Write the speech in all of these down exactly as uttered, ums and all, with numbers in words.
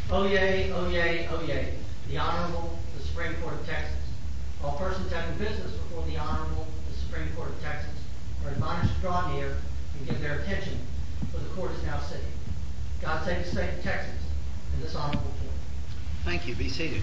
Oh yea, oh yea, oh yea, the Honorable, the Supreme Court of Texas. All persons having business before the Honorable, the Supreme Court of Texas, are admonished to draw near and give their attention, for the court is now sitting. God save the state of Texas and this honorable court. Thank you. Be seated.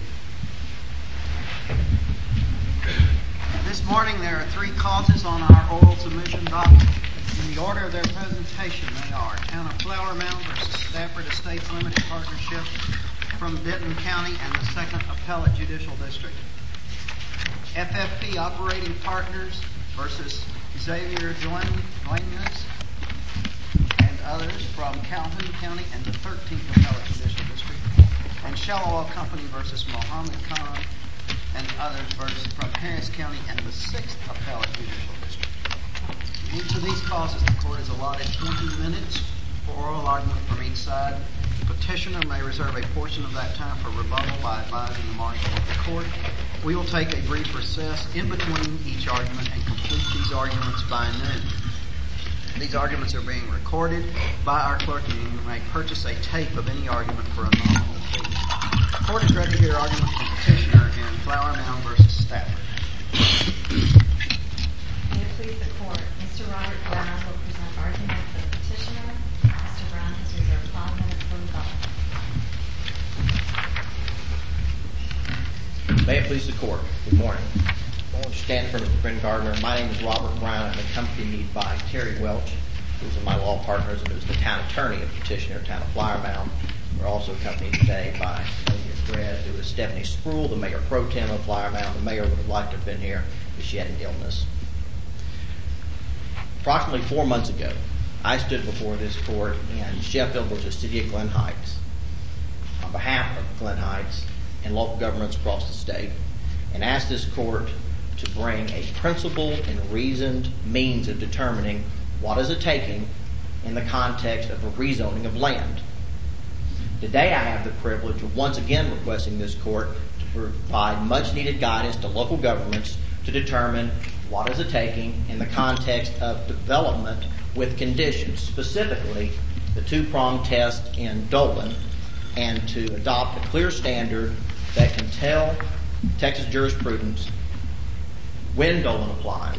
This morning there are three causes on our oral submission docket. In the order of their presentation, they are Town of Flower Mound versus Stafford Estates Limited Partnership from Denton County and the Second Appellate Judicial District. F F P Operating Partners versus Xavier Duenas and others from Calhoun County and the thirteenth Appellate Judicial District. And Shell Oil Company versus Mohammed Khan and others versus from Harris County and the sixth Appellate Judicial District. In each of these causes, the court is allotted twenty minutes for oral argument from each side. The petitioner may reserve a portion of that time for rebuttal by advising the marshal of the court. We will take a brief recess in between each argument and complete these arguments by noon. These arguments are being recorded by our clerk, and you may purchase a tape of any argument for a nominal fee. The court is ready to hear argument from the petitioner in Flower Mound versus Stafford. May it please the court, Mister Robert Brown will present argument for the petitioner. Mister Brown has reserved five minutes for rebuttal. May it please the court. Good morning. I want to stand in front of Bryn Gardner. My name is Robert Brown. I'm accompanied by Terry Welch, who's my law partners and who's the town attorney of the petitioner, Town of Flower Mound. We're also accompanied today by Sylvia Fred, who is Stephanie Spruill, the mayor pro tem of Flower Mound. The mayor would have liked to have been here, but she had an illness. Approximately four months ago, I stood before this court in Sheffield versus City of Glen Heights on behalf of Glen Heights and local governments across the state and asked this court to bring a principled and reasoned means of determining what is a taking in the context of a rezoning of land. Today I have the privilege of once again requesting this court to provide much needed guidance to local governments to determine what is a taking in the context of development with conditions, specifically the two-pronged test in Dolan, and to adopt a clear standard that can tell Texas jurisprudence when Dolan applies,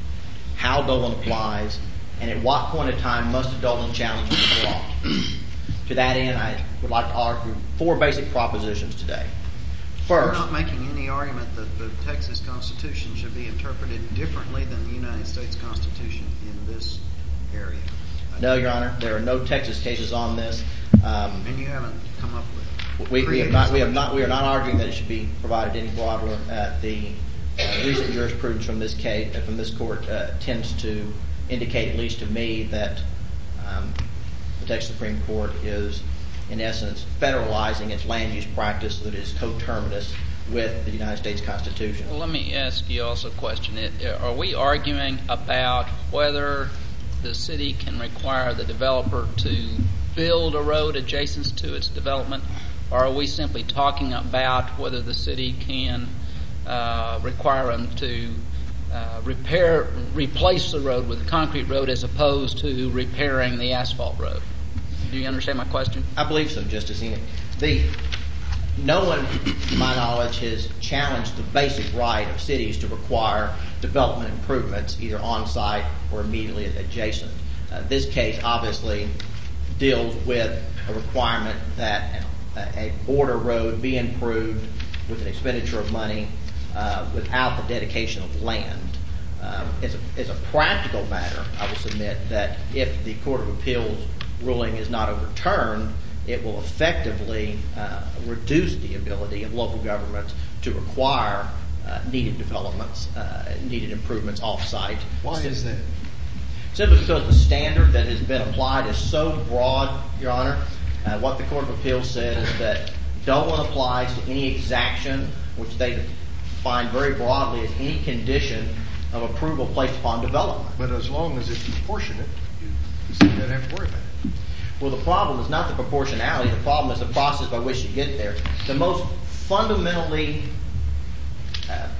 how Dolan applies, and at what point in time must a Dolan challenge be brought. To that end, I would like to argue four basic propositions today. First, You're not making any argument that the Texas Constitution should be interpreted differently than the United States Constitution in this area. No, Your Honor. There are no Texas cases on this. Um, and you haven't come up with it. We, we have not. We have not. We are not arguing that it should be provided any broader. Uh, the uh, recent jurisprudence from this case, uh, from this court, uh, tends to indicate, at least to me, that um, the Texas Supreme Court is, in essence, federalizing its land use practice that is coterminous with the United States Constitution. Well, let me ask you also a question. Are we arguing about whether the city can require the developer to build a road adjacent to its development, or are we simply talking about whether the city can uh, require them to uh, repair, replace the road with a concrete road as opposed to repairing the asphalt road? Do you understand my question? I believe so, Justice Enid. The no one, to my knowledge, has challenged the basic right of cities to require development improvements either on-site or immediately adjacent. Uh, this case obviously deals with a requirement that a, a border road be improved with an expenditure of money uh, without the dedication of land. Um, as, a, as a practical matter, I will submit that if the Court of Appeals ruling is not overturned, it will effectively uh, reduce the ability of local governments to require uh, needed developments, uh, needed improvements off-site. Why is that? Simply because the standard that has been applied is so broad, Your Honor. Uh, what the Court of Appeals said is that Dolan applies to any exaction, which they define very broadly as any condition of approval placed upon development. But as long as it's proportionate, you don't have to worry about it. Well, the problem is not the proportionality. The problem is the process by which you get there. The most fundamentally uh,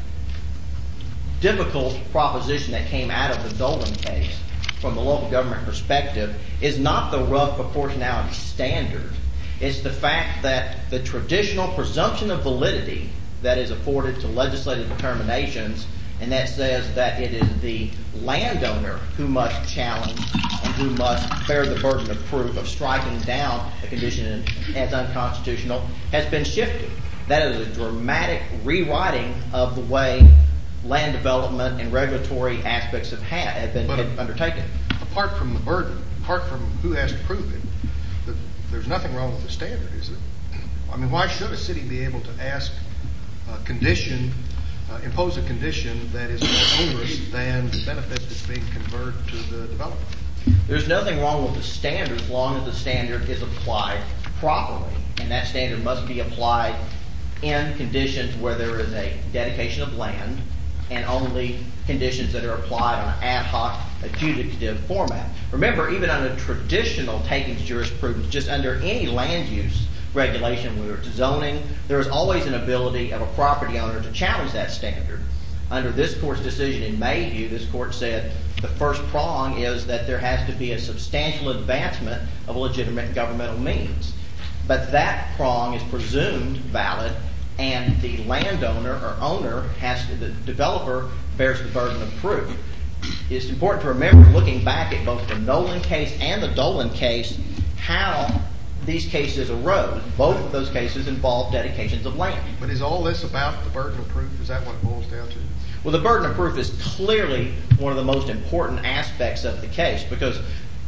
difficult proposition that came out of the Dolan case from the local government perspective is not the rough proportionality standard. It's the fact that the traditional presumption of validity that is afforded to legislative determinations, and that says that it is the landowner who must challenge and who must bear the burden of proof of striking down a condition as unconstitutional, has been shifted. That is a dramatic rewriting of the way land development and regulatory aspects have, had, have been But, had undertaken. Apart from the burden, apart from who has to prove it, the, there's nothing wrong with the standard, is it? I mean, why should a city be able to ask a condition, uh, impose a condition that is more onerous than the benefit that's being conferred to the developer? There's nothing wrong with the standard as long as the standard is applied properly, and that standard must be applied in conditions where there is a dedication of land and only conditions that are applied on an ad hoc adjudicative format. Remember, even under traditional takings jurisprudence, just under any land use regulation, whether it's zoning, there is always an ability of a property owner to challenge that standard. Under this court's decision in Mayhew, this court said the first prong is that there has to be a substantial advancement of legitimate governmental means. But that prong is presumed valid, and the landowner or owner has to, the developer bears the burden of proof. It's important to remember, looking back at both the Nolan case and the Dolan case, how these cases arose. Both of those cases involved dedications of land. But is all this about the burden of proof? Is that what it boils down to? Well, the burden of proof is clearly one of the most important aspects of the case, because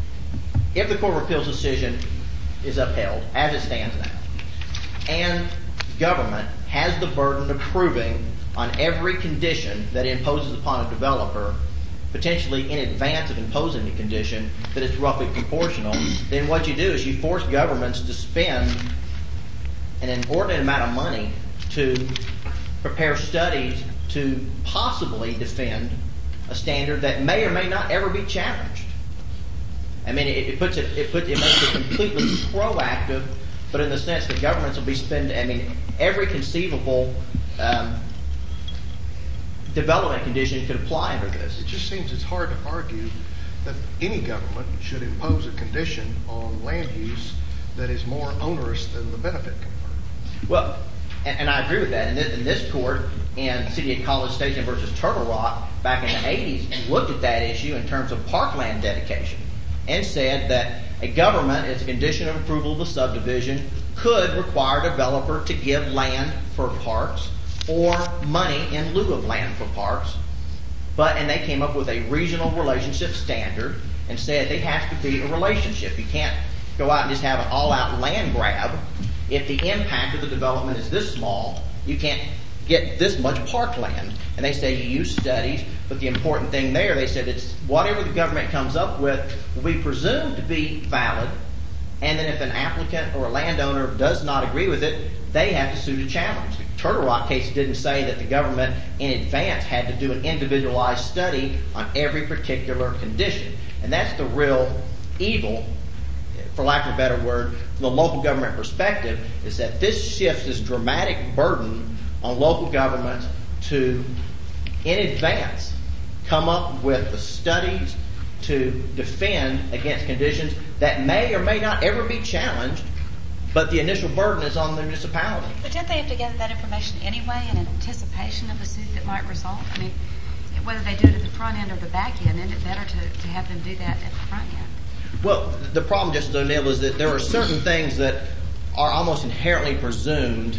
if the Court of Appeals decision is upheld, as it stands now, and government has the burden of proving on every condition that it imposes upon a developer, potentially in advance of imposing the condition, that it's roughly proportional, then what you do is you force governments to spend an inordinate amount of money to prepare studies to possibly defend a standard that may or may not ever be challenged. I mean, it, it puts it, it puts it makes it completely proactive, but in the sense that governments will be spending, I mean, every conceivable um, development condition could apply under this. It just seems it's hard to argue that any government should impose a condition on land use that is more onerous than the benefit conferred. Well, and, and I agree with that. And this, and this court in City of College Station versus Turtle Rock back in the eighties looked at that issue in terms of parkland dedication and said that a government, as a condition of approval of the subdivision, could require a developer to give land for parks or money in lieu of land for parks. But, and they came up with a regional relationship standard and said they have to be a relationship. You can't go out and just have an all-out land grab. If the impact of the development is this small, you can't get this much parkland. And they say you use studies, but the important thing there, they said it's whatever the government comes up with will be presumed to be valid, and then if an applicant or a landowner does not agree with it, they have to sue to challenge. The Turtle Rock case didn't say that the government in advance had to do an individualized study on every particular condition. And that's the real evil, for lack of a better word, from the local government perspective, is that this shifts this dramatic burden on local governments to, in advance, come up with the studies to defend against conditions that may or may not ever be challenged, but the initial burden is on the municipality. But don't they have to gather that information anyway in anticipation of a suit that might result? I mean, whether they do it at the front end or the back end, isn't it better to, to have them do that at the front end? Well, the problem, Justice O'Neill, is that there are certain things that are almost inherently presumed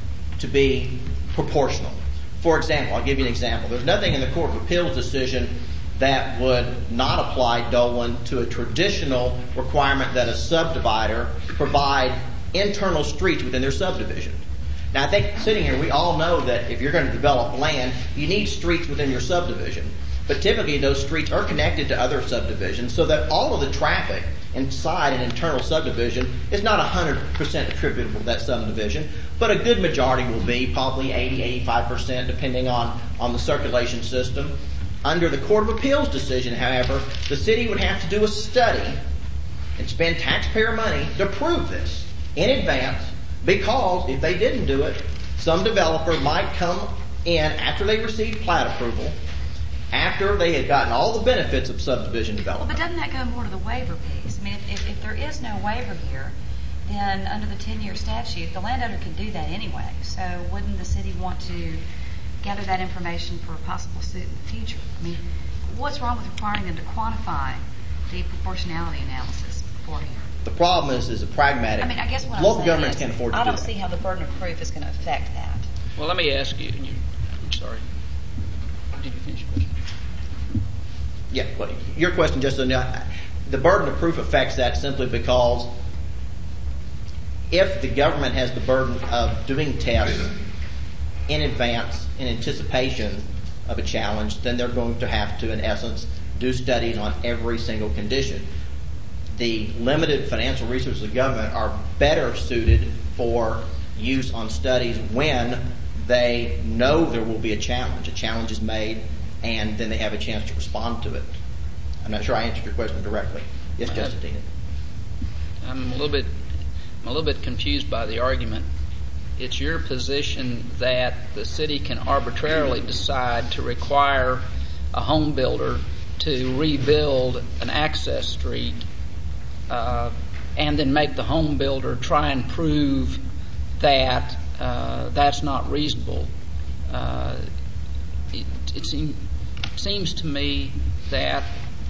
to be proportional. For example, I'll give you an example. There's nothing in the Court of Appeals decision that would not apply Dolan to a traditional requirement that a subdivider provide internal streets within their subdivision. Now, I think sitting here, we all know that if you're going to develop land, you need streets within your subdivision. But typically, those streets are connected to other subdivisions so that all of the traffic inside an internal subdivision is not one hundred percent attributable to that subdivision, but a good majority will be, probably eighty, eighty-five percent, depending on, on the circulation system. Under the Court of Appeals decision, however, the city would have to do a study and spend taxpayer money to prove this in advance, because if they didn't do it, some developer might come in after they received plat approval, after they had gotten all the benefits of subdivision development. But doesn't that go more to the waiver piece? I mean, if, if, if there is no waiver here, then under the ten-year statute, the landowner can do that anyway. So wouldn't the city want to gather that information for a possible suit in the future? I mean, what's wrong with requiring them to quantify the proportionality analysis beforehand? The problem is, is a pragmatic. I mean, I guess what I'm local saying governments is, can't afford to I do don't that. see how the burden of proof is going to affect that. Well, let me ask you, and you I'm sorry. Did you finish your question? Yeah, well, your question just the burden of proof affects that simply because if the government has the burden of doing tests in advance, in anticipation of a challenge, then they're going to have to, in essence, do studies on every single condition. The limited financial resources of the government are better suited for use on studies when they know there will be a challenge. A challenge is made, and then they have a chance to respond to it. I'm not sure I answered your question directly. Yes, Justice Dean. I'm a little bit, I'm a little bit confused by the argument. It's your position that the city can arbitrarily decide to require a home builder to rebuild an access street, uh, and then make the home builder try and prove that uh, that's not reasonable. Uh, it it seem, seems to me that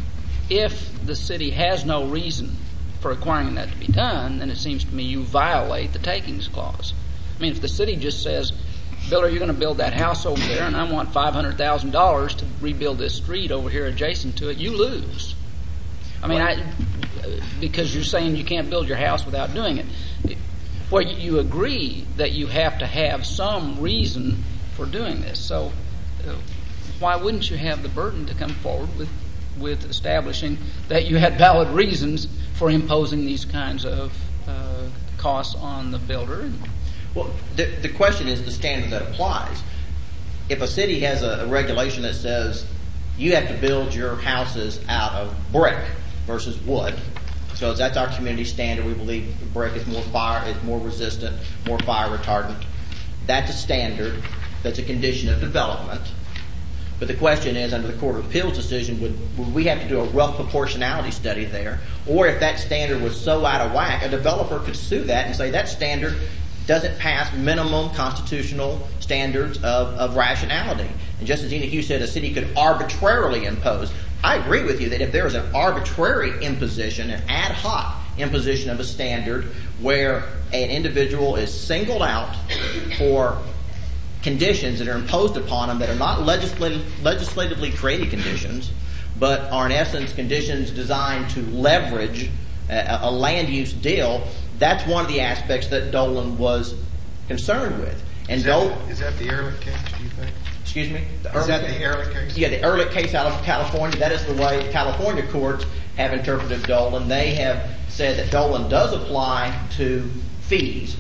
if the city has no reason for requiring that to be done, then it seems to me you violate the takings clause. I mean, if the city just says, builder, you're going to build that house over there, and I want five hundred thousand dollars to rebuild this street over here adjacent to it, you lose. I mean, I, because you're saying you can't build your house without doing it. Well, you agree that you have to have some reason for doing this. So uh, why wouldn't you have the burden to come forward with, with establishing that you had valid reasons for imposing these kinds of uh, costs on the builder? Well, the, the question is the standard that applies. If a city has a, a regulation that says you have to build your houses out of brick versus wood, so that's our community standard. We believe brick is more fire, is more resistant, more fire retardant. That's a standard. That's a condition of development. But the question is, under the Court of Appeals decision, would, would we have to do a rough proportionality study there? Or if that standard was so out of whack, a developer could sue that and say that standard doesn't pass minimum constitutional standards of, of rationality. And just as Enoch, you said, a city could arbitrarily impose. I agree with you that if there is an arbitrary imposition, an ad hoc imposition of a standard where an individual is singled out for conditions that are imposed upon them that are not legislative, legislatively created conditions, but are in essence conditions designed to leverage a, a land use deal, that's one of the aspects that Dolan was concerned with. And is, Dol- that, is that the Ehrlich case, do you think? Excuse me? The Is Ehrlich that case? the Ehrlich case? Yeah, the Ehrlich case out of California. That is the way California courts have interpreted Dolan. They have said that Dolan does apply to fees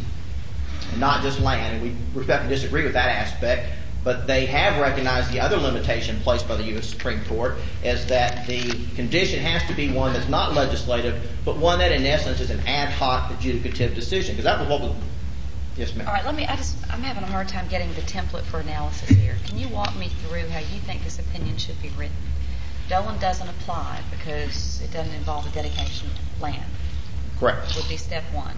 and not just land. And we respectfully disagree with that aspect. But they have recognized the other limitation placed by the U S Supreme Court is that the condition has to be one that's not legislative, but one that in essence is an ad hoc adjudicative decision. Because that was what was... Yes, ma'am. All right, let me, I just, I'm having a hard time getting the template for analysis here. Can you walk me through how you think this opinion should be written? Dolan doesn't apply because it doesn't involve a dedication to land. Correct. Would be step one.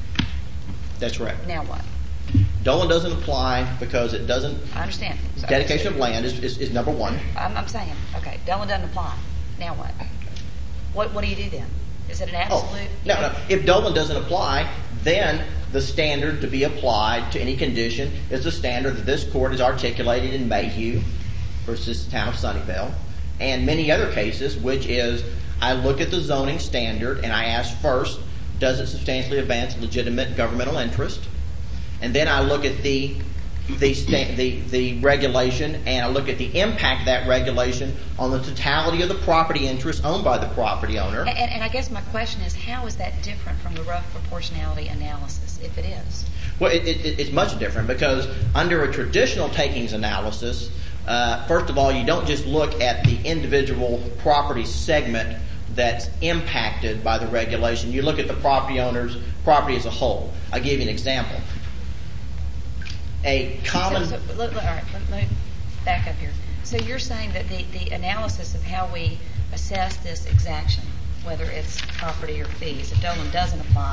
That's correct. Now what? Dolan doesn't apply because it doesn't... I understand. So, Dedication of land is, is, is number one. I'm, I'm saying, okay, Dolan doesn't apply. Now what? What, what do you do then? Is it an absolute? Oh, no, no. If Dolan doesn't apply, then the standard to be applied to any condition is the standard that this court has articulated in Mayhew versus the town of Sunnyvale and many other cases, which is I look at the zoning standard and I ask first, does it substantially advance legitimate governmental interest? And then I look at the the, sta- the the regulation and I look at the impact of that regulation on the totality of the property interest owned by the property owner. And, and I guess my question is, how is that different from the rough proportionality analysis, if it is? Well, it, it, it's much different because under a traditional takings analysis, uh, first of all, you don't just look at the individual property segment that's impacted by the regulation. You look at the property owner's property as a whole. I'll give you an example. A common... So, so, let, all right, let, let me back up here. So you're saying that the, the analysis of how we assess this exaction, whether it's property or fees, if Dolan doesn't apply,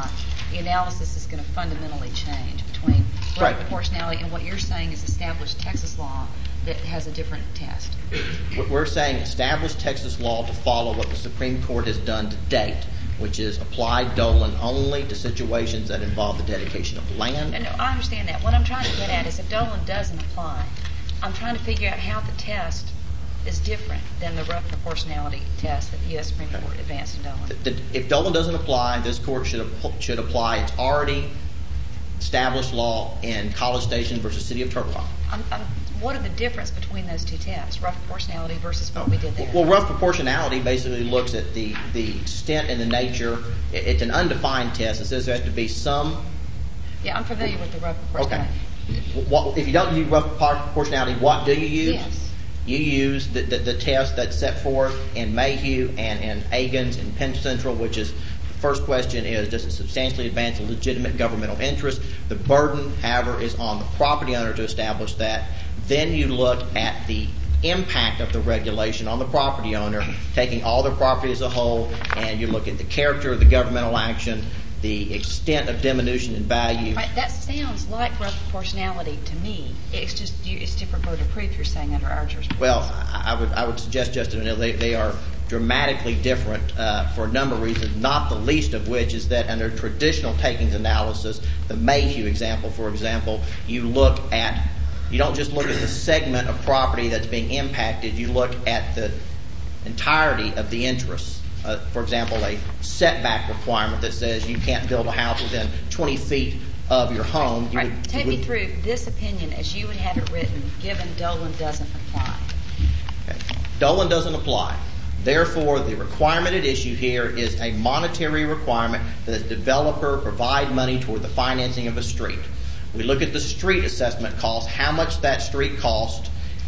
the analysis is going to fundamentally change between rough Right. proportionality and what you're saying is established Texas law that has a different test. We're saying establish Texas law to follow what the Supreme Court has done to date, which is apply Dolan only to situations that involve the dedication of land. And I understand that. What I'm trying to get at is if Dolan doesn't apply, I'm trying to figure out how the test is different than the rough proportionality test that the U S Supreme Court advanced in Dolan. That if Dolan doesn't apply, this court should should apply its already established law in College Station versus City of Turtle Rock. I'm, I'm, what are the difference between those two tests, rough proportionality versus what we did there? Well, rough proportionality basically looks at the, the extent and the nature. It, it's an undefined test. It says there has to be some. Yeah, I'm familiar with the rough proportionality. Okay. What, if you don't use rough proportionality, what do you use? Yes. You use the, the, the test that's set forth in Mayhew and, and Agins and Penn Central, which is the first question is, does it substantially advance a legitimate governmental interest? The burden, however, is on the property owner to establish that. Then you look at the impact of the regulation on the property owner, taking all the property as a whole, and you look at the character of the governmental action, the extent of diminution in value. Right, that sounds like rough proportionality to me. It's just you, it's different burden of proof you're saying under our jurisprudence. Well, I, I would I would suggest, Justin, they they are dramatically different uh, for a number of reasons. Not the least of which is that under traditional takings analysis, the Mayhew example, for example, you look at you don't just look at the segment of property that's being impacted. You look at the entirety of the interest. Uh, for example, a setback requirement that says you can't build a house within twenty feet of your home. You right. would, Take you me would, through this opinion as you would have it written, given Dolan doesn't apply. Okay. Dolan doesn't apply. Therefore, the requirement at issue here is a monetary requirement that the developer provide money toward the financing of a street. We look at the street assessment cost, how much that street cost,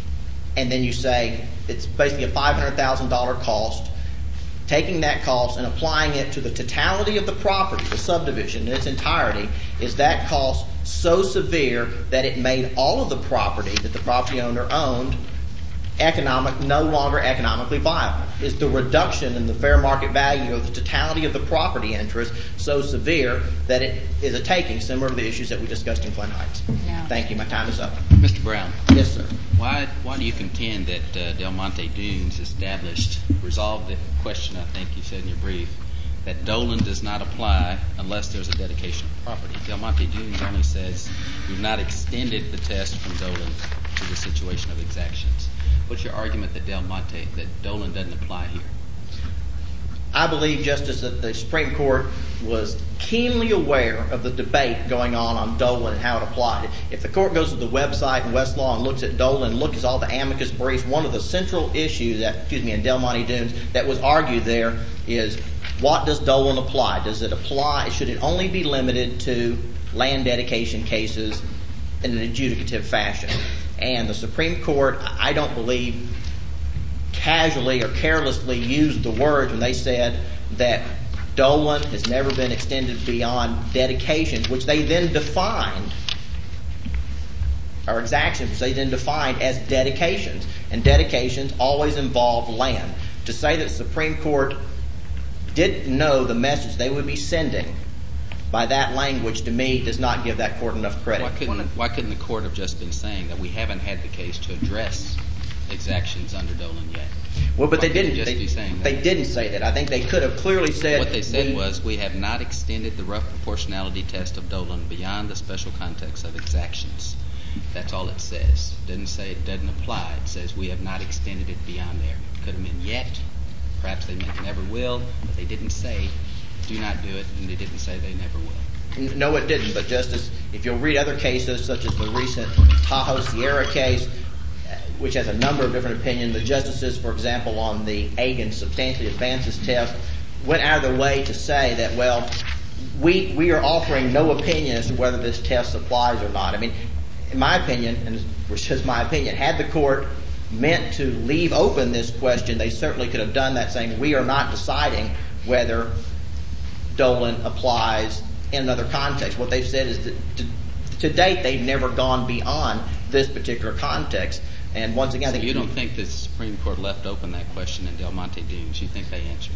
and then you say it's basically a five hundred thousand dollars cost. Taking that cost and applying it to the totality of the property, the subdivision in its entirety, is that cost so severe that it made all of the property that the property owner owned economic, no longer economically viable? Is the reduction in the fair market value of the totality of the property interest so severe that it is a taking, similar to the issues that we discussed in Glen Heights? No. Thank you. My time is up. Mister Brown, Yes, sir. why why do you contend that uh, Del Monte Dunes established, resolved the question, I think you said in your brief, that Dolan does not apply unless there's a dedication of property? Del Monte Dunes only says you've not extended the test from Dolan to the situation of exactions. What's your argument that Del Monte, that Dolan doesn't apply here? I believe, Justice, that the Supreme Court was keenly aware of the debate going on on Dolan and how it applied. If the court goes to the website in Westlaw and looks at Dolan and looks at all the amicus briefs, one of the central issues that, excuse me, in Del Monte Dunes that was argued there is, what does Dolan apply? Does it apply? Should it only be limited to land dedication cases in an adjudicative fashion? And the Supreme Court, I don't believe, casually or carelessly used the words when they said that Dolan has never been extended beyond dedications, which they then defined, or exactions, which they then defined as dedications. And dedications always involve land. To say that the Supreme Court didn't know the message they would be sending by that language, to me, does not give that court enough credit. Why couldn't, why couldn't the court have just been saying that we haven't had the case to address exactions under Dolan yet? Well, but Why they couldn't didn't. it just They, be saying that? they didn't say that. I think they could have clearly said. What they said we, was we have not extended the rough proportionality test of Dolan beyond the special context of exactions. That's all it says. It doesn't say it doesn't apply. It says we have not extended it beyond there. It could have been yet. Perhaps they meant never will, but they didn't say do not do it, and they didn't say they never will. No, it didn't. But Justice, if you'll read other cases, such as the recent Tahoe Sierra case, which has a number of different opinions, the justices, for example, on the Agin substantially advances test, went out of their way to say that, well, we we are offering no opinion as to whether this test applies or not. I mean, in my opinion, and which is my opinion, had the court meant to leave open this question, they certainly could have done that, saying we are not deciding whether Dolan applies in another context. What they've said is that to, to date they've never gone beyond this particular context. And once again, I So think you don't think the Supreme Court left open that question in Del Monte Dunes? You think they answered it?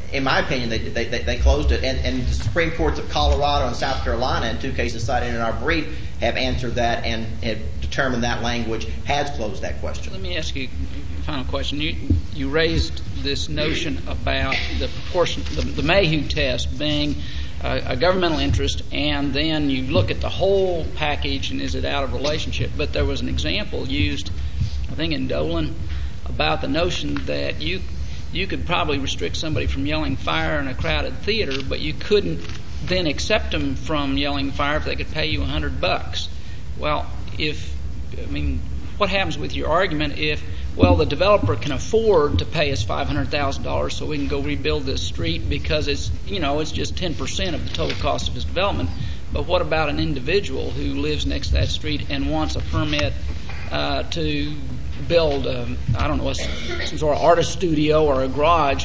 in my opinion, they they, they, they closed it. And, and the Supreme Courts of Colorado and South Carolina, in two cases cited in our brief, have answered that and have determined that language has closed that question. Let me ask you a final question. You you raised this notion about the proportion, the, the Mayhew test being a, a governmental interest, and then you look at the whole package and is it out of relationship. But there was an example used, I think, in Dolan about the notion that you you could probably restrict somebody from yelling fire in a crowded theater, but you couldn't then accept them from yelling fire if they could pay you a hundred bucks. Well, if I mean, what happens with your argument if, well, the developer can afford to pay us five hundred thousand dollars so we can go rebuild this street because it's, you know, it's just ten percent of the total cost of his development. But what about an individual who lives next to that street and wants a permit uh, to build, um, I don't know, some sort of artist studio or a garage,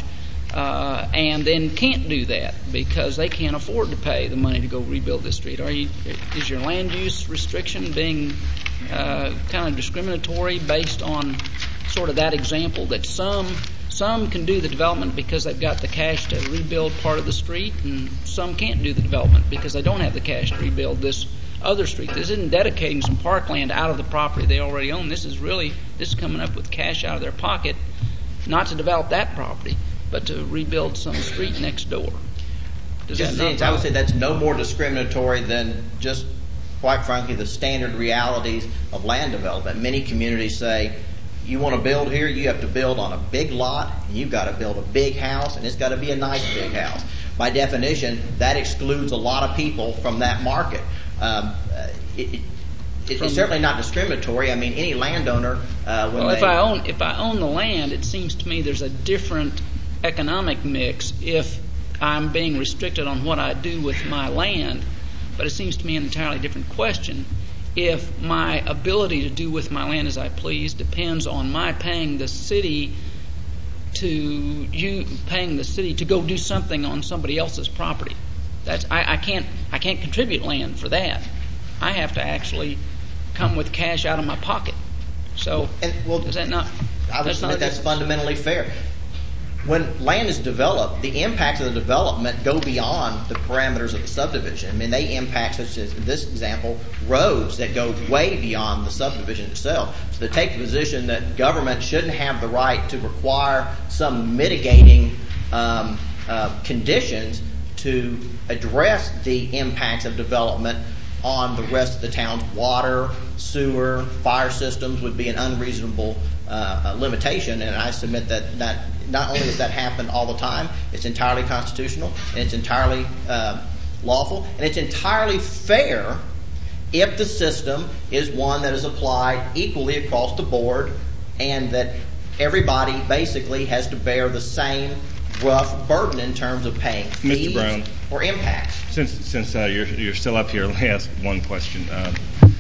uh, and then can't do that because they can't afford to pay the money to go rebuild this street? Are you, is your land use restriction being uh, kind of discriminatory based on sort of that example that some some can do the development because they've got the cash to rebuild part of the street, and some can't do the development because they don't have the cash to rebuild this other street? This isn't dedicating some parkland out of the property they already own. This is really this is coming up with cash out of their pocket, not to develop that property, but to rebuild some street next door. Does Just that not I would say that's no more discriminatory than just, quite frankly, the standard realities of land development. Many communities say, you want to build here, you have to build on a big lot, and you've got to build a big house, and it's got to be a nice big house. By definition, that excludes a lot of people from that market. Um, uh, it, it, it, it's certainly not discriminatory. I mean, any landowner, uh, when well, they... if I own if I own the land, it seems to me there's a different economic mix if I'm being restricted on what I do with my land. But it seems to me an entirely different question if my ability to do with my land as I please depends on my paying the city to you paying the city to go do something on somebody else's property. That's I, I can't I can't contribute land for that. I have to actually come with cash out of my pocket. So and, well, is that not? I would that's submit not that's fundamentally fair. When land is developed, the impacts of the development go beyond the parameters of the subdivision. I mean, they impact, such as in this example, roads that go way beyond the subdivision itself. So they take the position that government shouldn't have the right to require some mitigating um, uh, conditions to address the impacts of development on the rest of the town's water, sewer, fire systems would be an unreasonable uh, uh, limitation. And I submit that that not only does that happen all the time, it's entirely constitutional and it's entirely uh, lawful and it's entirely fair if the system is one that is applied equally across the board and that everybody basically has to bear the same rough burden in terms of paying fees Mister Brown, or impacts. Since since uh, you're you're still up here, let me ask one question. Um,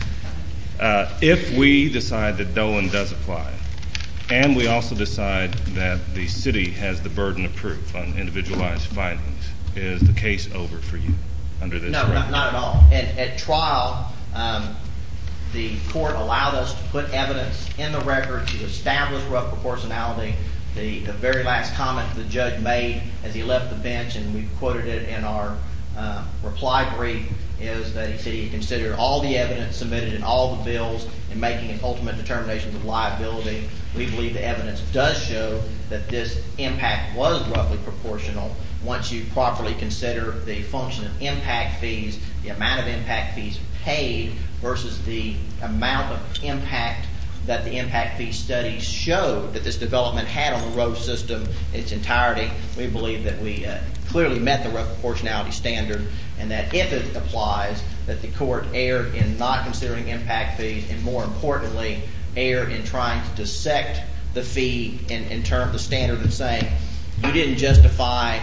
uh, if we decide that Dolan does apply, and we also decide that the city has the burden of proof on individualized findings, is the case over for you under this? No, record? not, not at all. At, at trial, um, the court allowed us to put evidence in the record to establish rough proportionality. The, the very last comment the judge made as he left the bench, and we quoted it in our uh, reply brief, is that he said he considered all the evidence submitted in all the bills in making his ultimate determinations of liability. We believe the evidence does show that this impact was roughly proportional once you properly consider the function of impact fees, the amount of impact fees paid versus the amount of impact that the impact fee studies showed that this development had on the road system in its entirety. We believe that we uh, clearly met the rough proportionality standard, and that if it applies, that the court erred in not considering impact fees, and more importantly, erred in trying to dissect the fee in, in terms of the standard of saying you didn't justify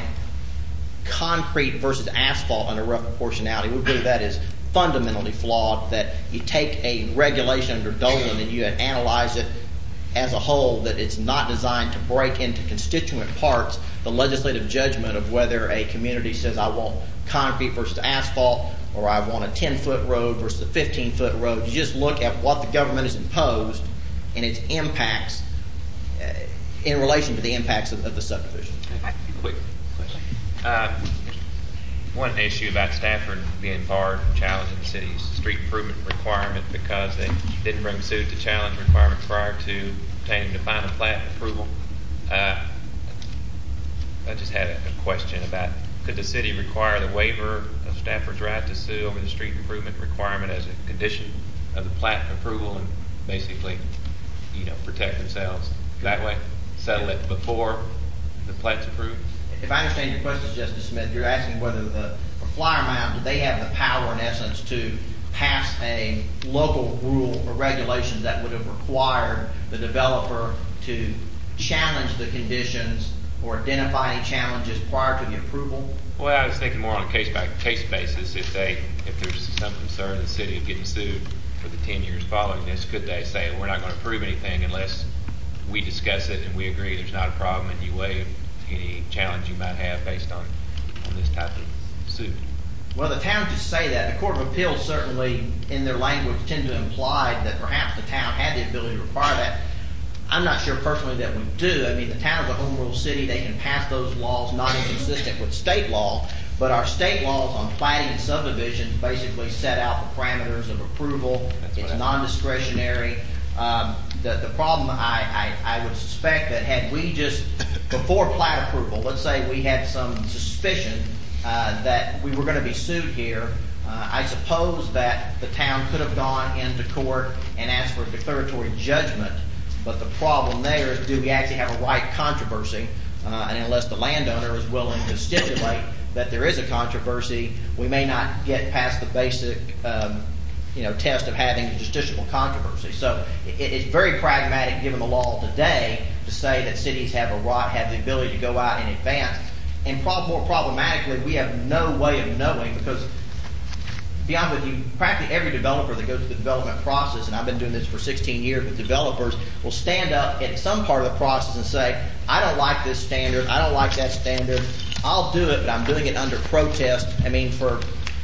concrete versus asphalt under rough proportionality. We believe that is fundamentally flawed, that you take a regulation under Dolan and you analyze it as a whole, that it's not designed to break into constituent parts the legislative judgment of whether a community says I want concrete versus asphalt, or I want a ten-foot road versus a fifteen-foot road. You just look at what the government has imposed and its impacts uh, in relation to the impacts of, of the subdivision. Quick question. Uh, one issue about Stafford being barred from challenging the city's street improvement requirement because they didn't bring suit to challenge requirement prior to obtaining the final plat approval. Uh, I just had a, a question about, could the city require the waiver of Stafford's right to sue over the street improvement requirement as a condition of the plat approval and basically, you know, protect themselves that way? Settle it before the plat's approved? If I understand your question, Justice Smith, you're asking whether the for Flower Mound, do they have the power, in essence, to pass a local rule or regulations that would have required the developer to challenge the conditions or identify any challenges prior to the approval? Well, I was thinking more on a case-by-case basis. If they, if there's some concern in the city of getting sued for the ten years following this, could they say, we're not going to approve anything unless we discuss it and we agree there's not a problem and you waive any challenge you might have based on, on this type of suit? Well, the town could say that. The Court of Appeals certainly, in their language, tend to imply that perhaps the town had the ability to require that. I'm not sure personally that we do. I mean, the town is a home rule city. They can pass those laws not inconsistent with state law, but our state laws on platting and subdivisions basically set out the parameters of approval. That's it's right. non-discretionary. Um, the, the problem, I, I, I would suspect that had we just, before plat approval, let's say we had some suspicion uh, that we were going to be sued here, uh, I suppose that the town could have gone into court and asked for a declaratory judgment. But the problem there is, do we actually have a right controversy? Uh, and unless the landowner is willing to stipulate that there is a controversy, we may not get past the basic um, you know, test of having a justiciable controversy. So it, it's very pragmatic, given the law today, to say that cities have a right, have the ability to go out in advance. And prob- more problematically, we have no way of knowing, because, to be honest with you, practically every developer that goes through the development process, and I've been doing this for sixteen years with developers, will stand up at some part of the process and say, I don't like this standard, I don't like that standard, I'll do it, but I'm doing it under protest. I mean, for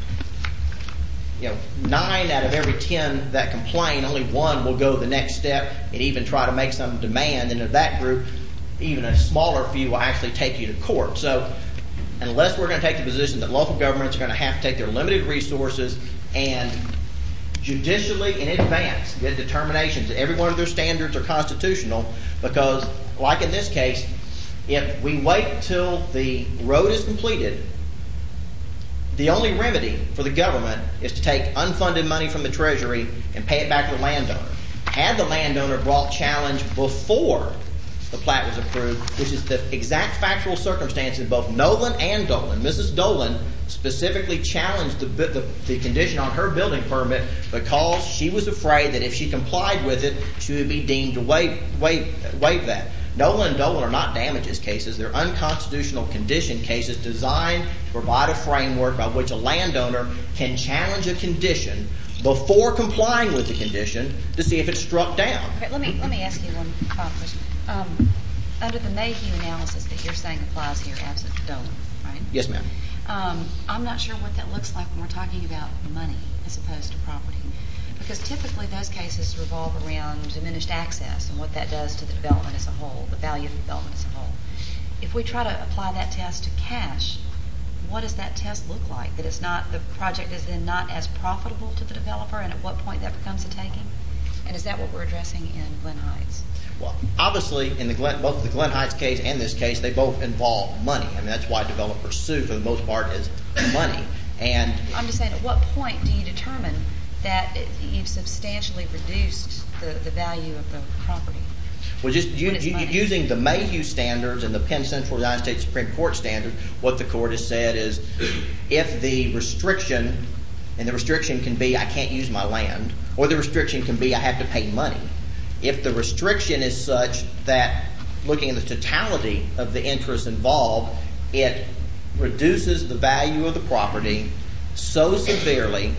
you know, nine out of every ten that complain, only one will go the next step and even try to make some demand. And of that group, even a smaller few will actually take you to court. So unless we're going to take the position that local governments are going to have to take their limited resources and judicially in advance get determinations that every one of their standards are constitutional, because like in this case, if we wait till the road is completed, the only remedy for the government is to take unfunded money from the Treasury and pay it back to the landowner. Had the landowner brought challenge before the plat was approved, which is the exact factual circumstances of both Nolan and Dolan. Missus Dolan specifically challenged the, the, the condition on her building permit because she was afraid that if she complied with it, she would be deemed to waive, waive, waive that. Nolan and Dolan are not damages cases. They're unconstitutional condition cases designed to provide a framework by which a landowner can challenge a condition before complying with the condition to see if it's struck down. Okay, let me let me ask you one final question. Um, under the Mayhew analysis that you're saying applies here, absent Dolan, right? Yes, ma'am. Um, I'm not sure what that looks like when we're talking about money as opposed to property. Because typically those cases revolve around diminished access and what that does to the development as a whole, the value of the development as a whole. If we try to apply that test to cash, what does that test look like? That it's not, the project is then not as profitable to the developer, and at what point that becomes a taking? And is that what we're addressing in Glen Heights? Well, obviously, in the Glen, both the Glen Heights case and this case, they both involve money. I mean, that's why developers sue for the most part is money. And I'm just saying, at what point do you determine that it, you've substantially reduced the, the value of the property? Well, just you, you, using the Mayhew standards and the Penn Central United States Supreme Court standard, what the court has said is if the restriction, and the restriction can be I can't use my land, or the restriction can be I have to pay money. If the restriction is such that, looking at the totality of the interests involved, it reduces the value of the property so severely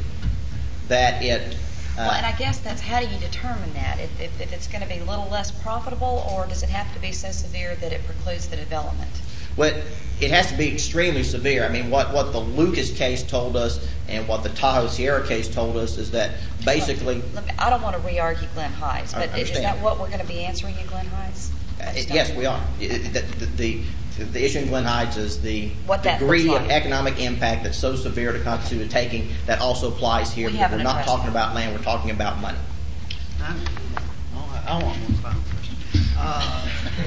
that it... Uh, well, and I guess that's, how do you determine that? If, if, if it's going to be a little less profitable, or does it have to be so severe that it precludes the development? Well, it has to be extremely severe. I mean, what, what the Lucas case told us and what the Tahoe Sierra case told us is that basically... Let me, I don't want to re-argue Glen Heights, but is that understand. what we're going to be answering in Glen Heights? Uh, yes, we are. The, the, the, The issue in Glen Heights is the What that degree looks of like. economic impact that's so severe to constitute a taking that also applies here. We We're haven't not addressed talking that. about land, we're talking about money. I, I want one final question. Uh,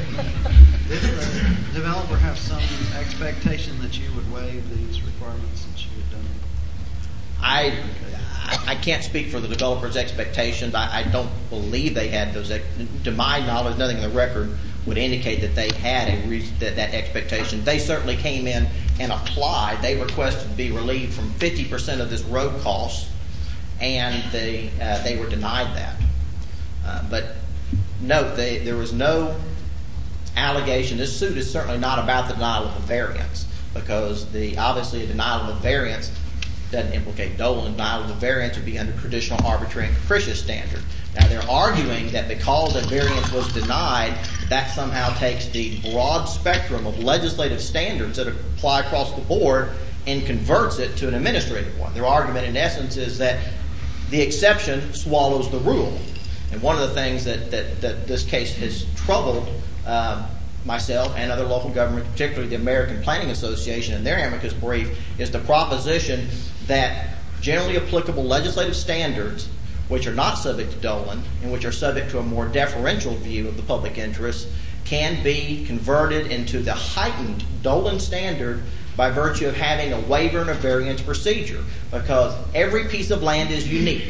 did the developer have some expectation that you would waive these requirements since you had done it? I, I can't speak for the developer's expectations. I, I don't believe they had those. ex- To my knowledge, nothing in the record would indicate that they had a re- that, that expectation. They certainly came in and applied. They requested to be relieved from fifty percent of this road cost, and they uh, they were denied that. Uh, but note, they, there was no allegation. This suit is certainly not about the denial of a variance, because the obviously a denial of a variance doesn't implicate Dolan. Denial of a variance would be under traditional arbitrary and capricious standard. Now, they're arguing that because a variance was denied, that somehow takes the broad spectrum of legislative standards that apply across the board and converts it to an administrative one. Their argument, in essence, is that the exception swallows the rule. And one of the things that, that, that this case has troubled um, myself and other local governments, particularly the American Planning Association in their amicus brief, is the proposition that generally applicable legislative standards, which are not subject to Dolan and which are subject to a more deferential view of the public interest, can be converted into the heightened Dolan standard by virtue of having a waiver and a variance procedure, because every piece of land is unique.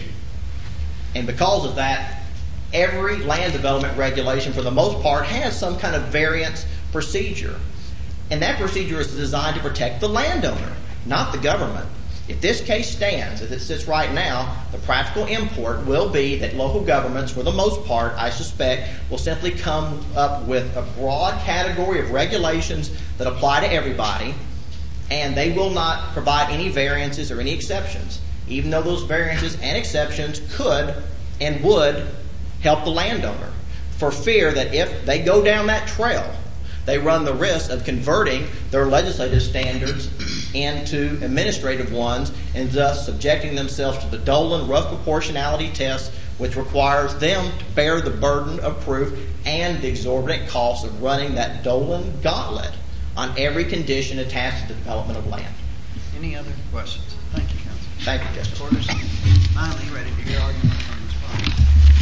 And because of that, every land development regulation, for the most part, has some kind of variance procedure. And that procedure is designed to protect the landowner, not the government. If this case stands as it sits right now, the practical import will be that local governments, for the most part, I suspect, will simply come up with a broad category of regulations that apply to everybody, and they will not provide any variances or any exceptions, even though those variances and exceptions could and would help the landowner, for fear that if they go down that trail, they run the risk of converting their legislative standards into administrative ones, and thus subjecting themselves to the Dolan rough proportionality test, which requires them to bear the burden of proof and the exorbitant cost of running that Dolan gauntlet on every condition attached to the development of land. Any other questions? Thank you, Counsel. Thank you, Justice. Quarters, finally ready to hear argument from Miz Fox.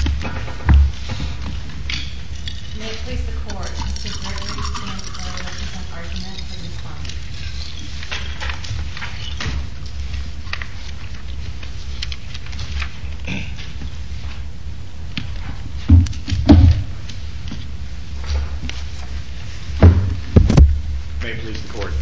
May it please the court, Mister Gregory stands for represent argument for the respondent. May it please the court.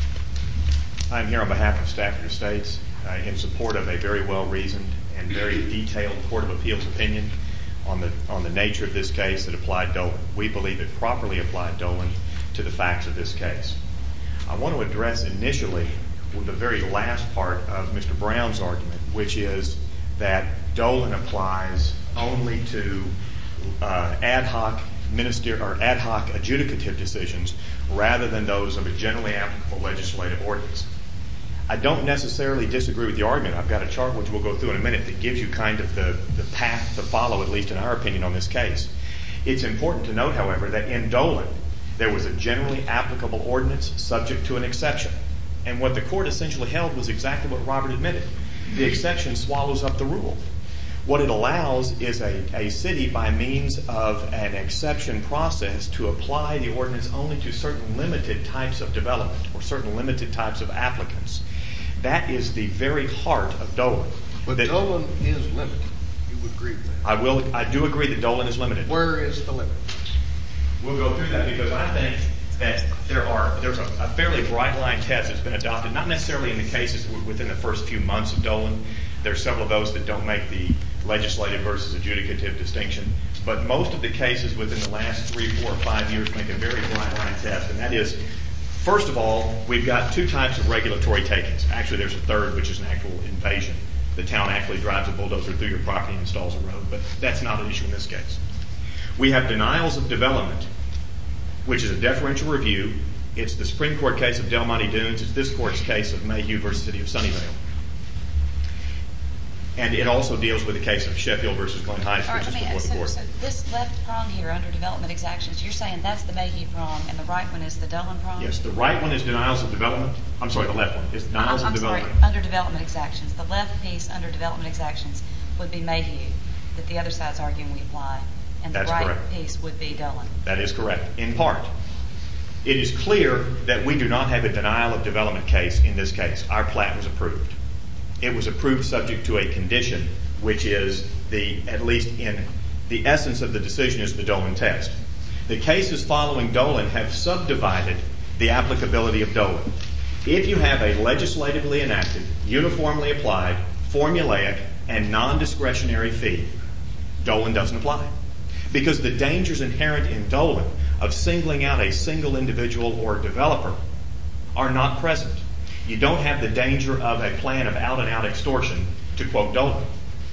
I am here on behalf of Stafford Estates uh, in support of a very well-reasoned and very detailed Court of Appeals opinion on the on the nature of this case that applied Dolan. We believe it properly applied Dolan to the facts of this case. I want to address initially with the very last part of Mister Brown's argument, which is that Dolan applies only to uh, ad hoc minister or ad hoc adjudicative decisions rather than those of a generally applicable legislative ordinance. I don't necessarily disagree with the argument. I've got a chart which we'll go through in a minute that gives you kind of the, the path to follow, at least in our opinion, on this case. It's important to note, however, that in Dolan there was a generally applicable ordinance subject to an exception. And what the court essentially held was exactly what Robert admitted. The exception swallows up the rule. What it allows is a, a city, by means of an exception process, to apply the ordinance only to certain limited types of development or certain limited types of applicants. That is the very heart of Dolan. But that, Dolan is limited. You would agree with that? I will. I do agree that Dolan is limited. Where is the limit? We'll go through that because I think that there are there's a, a fairly bright line test that's been adopted, not necessarily in the cases within the first few months of Dolan. There are several of those that don't make the legislative versus adjudicative distinction, but most of the cases within the last three, four, or five years make a very bright line test, and that is, first of all, we've got two types of regulatory takings. Actually, there's a third, which is an actual invasion. The town actually drives a bulldozer through your property and installs a road, but that's not an issue in this case. We have denials of development, which is a deferential review. It's the Supreme Court case of Del Monte Dunes. It's this court's case of Mayhew versus City of Sunnyvale. And it also deals with the case of Sheffield versus Glen Heights, All right, which is let me, before the so, court. so this left prong here under development exactions, you're saying that's the Mayhew prong and the right one is the Dolan prong? Yes, the right one is denials of development. I'm sorry, the left one is denials I'm, of I'm sorry, development. under development exactions. The left piece under development exactions would be Mayhew, that the other side's arguing we apply, and the That's right correct. piece would be Dolan. That is correct, in part. It is clear that we do not have a denial of development case in this case. Our plat was approved. It was approved subject to a condition, which is the, at least in the essence of the decision, is the Dolan test. The cases following Dolan have subdivided the applicability of Dolan. If you have a legislatively enacted, uniformly applied, formulaic, and non-discretionary fee, Dolan doesn't apply. Because the dangers inherent in Dolan of singling out a single individual or developer are not present. You don't have the danger of a plan of out-and-out extortion, to quote Dolan.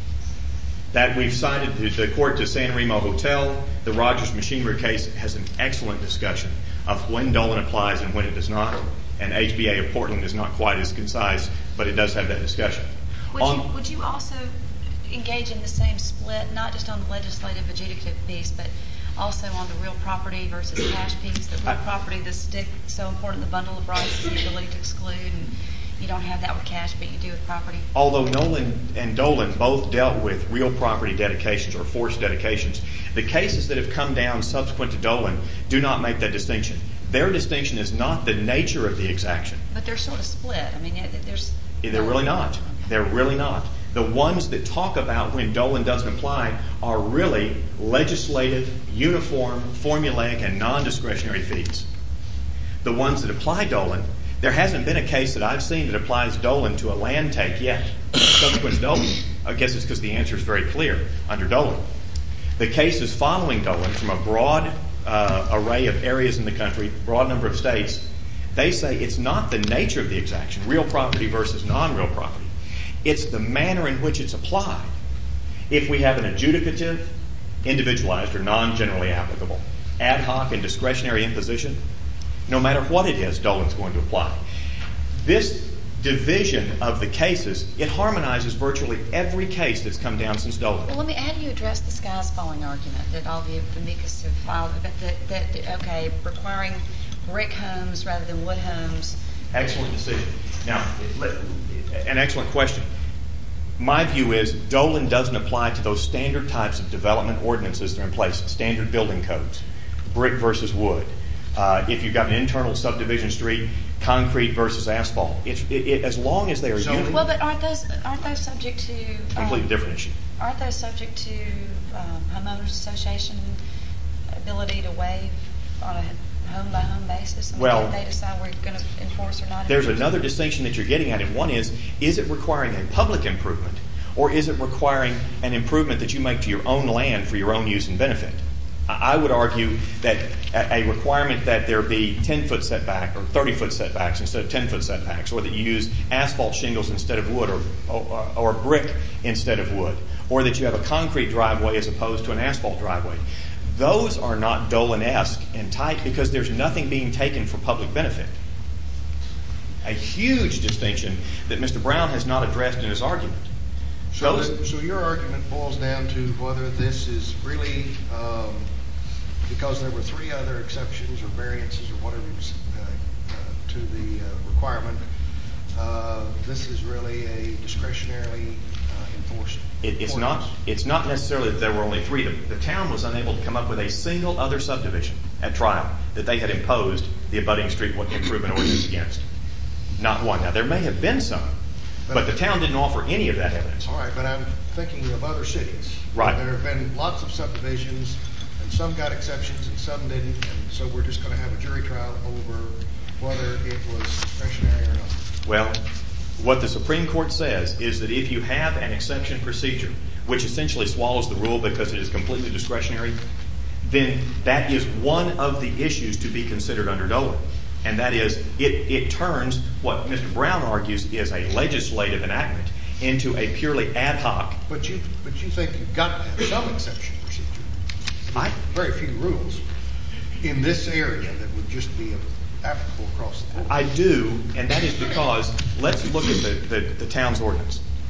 That we've cited the, the court to San Remo Hotel. The Rogers Machinery case has an excellent discussion of when Dolan applies and when it does not. And H B A of Portland is not quite as concise, but it does have that discussion. Would, On, you, would you also engage in the same split, not just on the legislative adjudicative piece, but also on the real property versus cash piece? The real I, property, the stick, so important, the bundle of rights, is the ability to exclude, and you don't have that with cash, but you do with property. Although Nolan and Dolan both dealt with real property dedications or forced dedications, the cases that have come down subsequent to Dolan do not make that distinction. Their distinction is not the nature of the exaction. But they're sort of split. I mean, there's... They're really not. They're really not. The ones that talk about when Dolan doesn't apply are really legislative, uniform, formulaic, and non-discretionary fees. The ones that apply Dolan, there hasn't been a case that I've seen that applies Dolan to a land take yet. Subsequent to Dolan, I guess it's because the answer is very clear under Dolan. The cases following Dolan from a broad uh, array of areas in the country, broad number of states, they say it's not the nature of the exaction, real property versus non-real property. It's the manner in which it's applied. If we have an adjudicative, individualized, or non-generally applicable, ad hoc and discretionary imposition, no matter what it is, Dolan's going to apply. This division of the cases, it harmonizes virtually every case that's come down since Dolan. Well, let me, how do you address the sky's falling argument that all the amicus have filed, that, that, that, okay, requiring brick homes rather than wood homes? Excellent decision. Now, an excellent question. My view is Dolan doesn't apply to those standard types of development ordinances that are in place, standard building codes, brick versus wood. Uh, if you've got an internal subdivision street, concrete versus asphalt. It, it, it, as long as they are so, uniform. Well, but aren't those aren't those subject to um, completely different issue? Aren't those subject to um, homeowners association ability to waive on a home by home basis? I mean, well, they decide we're going to enforce or not. There's enforce? another distinction that you're getting at, and one is: is it requiring a public improvement, or is it requiring an improvement that you make to your own land for your own use and benefit? I would argue that a requirement that there be ten-foot setback or thirty-foot setbacks instead of ten-foot setbacks, or that you use asphalt shingles instead of wood, or, or, or brick instead of wood, or that you have a concrete driveway as opposed to an asphalt driveway. Those are not Dolan-esque and tight because there's nothing being taken for public benefit. A huge distinction that Mister Brown has not addressed in his argument. So, the, so your argument boils down to whether this is really, um, because there were three other exceptions or variances or whatever uh, uh, to the uh, requirement, uh, this is really a discretionarily uh, enforced. It, it's not. It's not necessarily that there were only three. The, the town was unable to come up with a single other subdivision at trial that they had imposed the abutting street improvement ordinance against. Not one. Now there may have been some, but, but the town didn't offer any of that evidence. All right, but I'm thinking of other cities. Right. There have been lots of subdivisions, and some got exceptions and some didn't, and so we're just going to have a jury trial over whether it was discretionary or not. Well, what the Supreme Court says is that if you have an exception procedure, which essentially swallows the rule because it is completely discretionary, then that is one of the issues to be considered under Dolan. And that is, it, it turns what Mister Brown argues is a legislative enactment into a purely ad hoc. But you, but you think you've got to have some exception procedure. I, very few rules in this area that would just be applicable across the board. I do, and that is because let's look at the, the, the town's ordinance.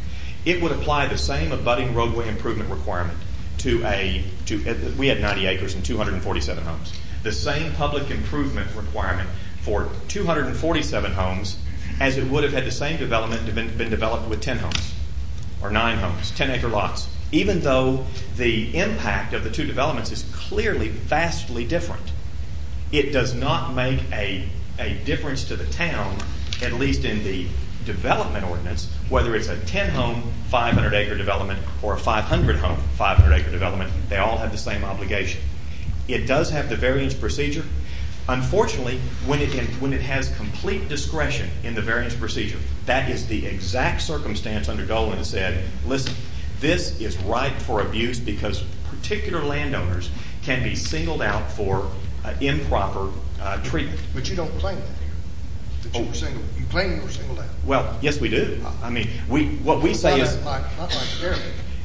it would apply the same abutting roadway improvement requirement to a, to, we had ninety acres and two hundred forty-seven homes. The same public improvement requirement for two hundred forty-seven homes as it would have had the same development been, been developed with ten homes or nine homes, ten acre lots, even though the impact of the two developments is clearly vastly different. It does not make a, a difference to the town, at least in the development ordinance, whether it's a ten home, five hundred acre development or a five hundred home, five hundred acre development. They all have the same obligation. It does have the variance procedure. Unfortunately, when it, in, when it has complete discretion in the variance procedure, that is the exact circumstance under Dolan that said, listen, this is ripe for abuse because particular landowners can be singled out for uh, improper uh, treatment. But you don't claim that here. That you Oh. were singled. You claim you were singled out. Well, yes, we do. I mean, we what we say not is like, not like Eric.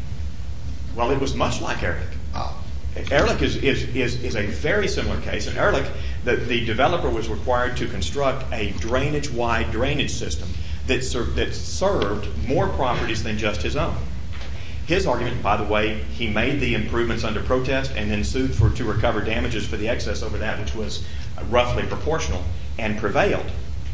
well, it was much like Ehrlich. Ah. Ehrlich is, is, is, is a very similar case. In Ehrlich, the, the developer was required to construct a drainage-wide drainage system that, ser- that served more properties than just his own. His argument, by the way, he made the improvements under protest and then sued for to recover damages for the excess over that, which was roughly proportional, and prevailed.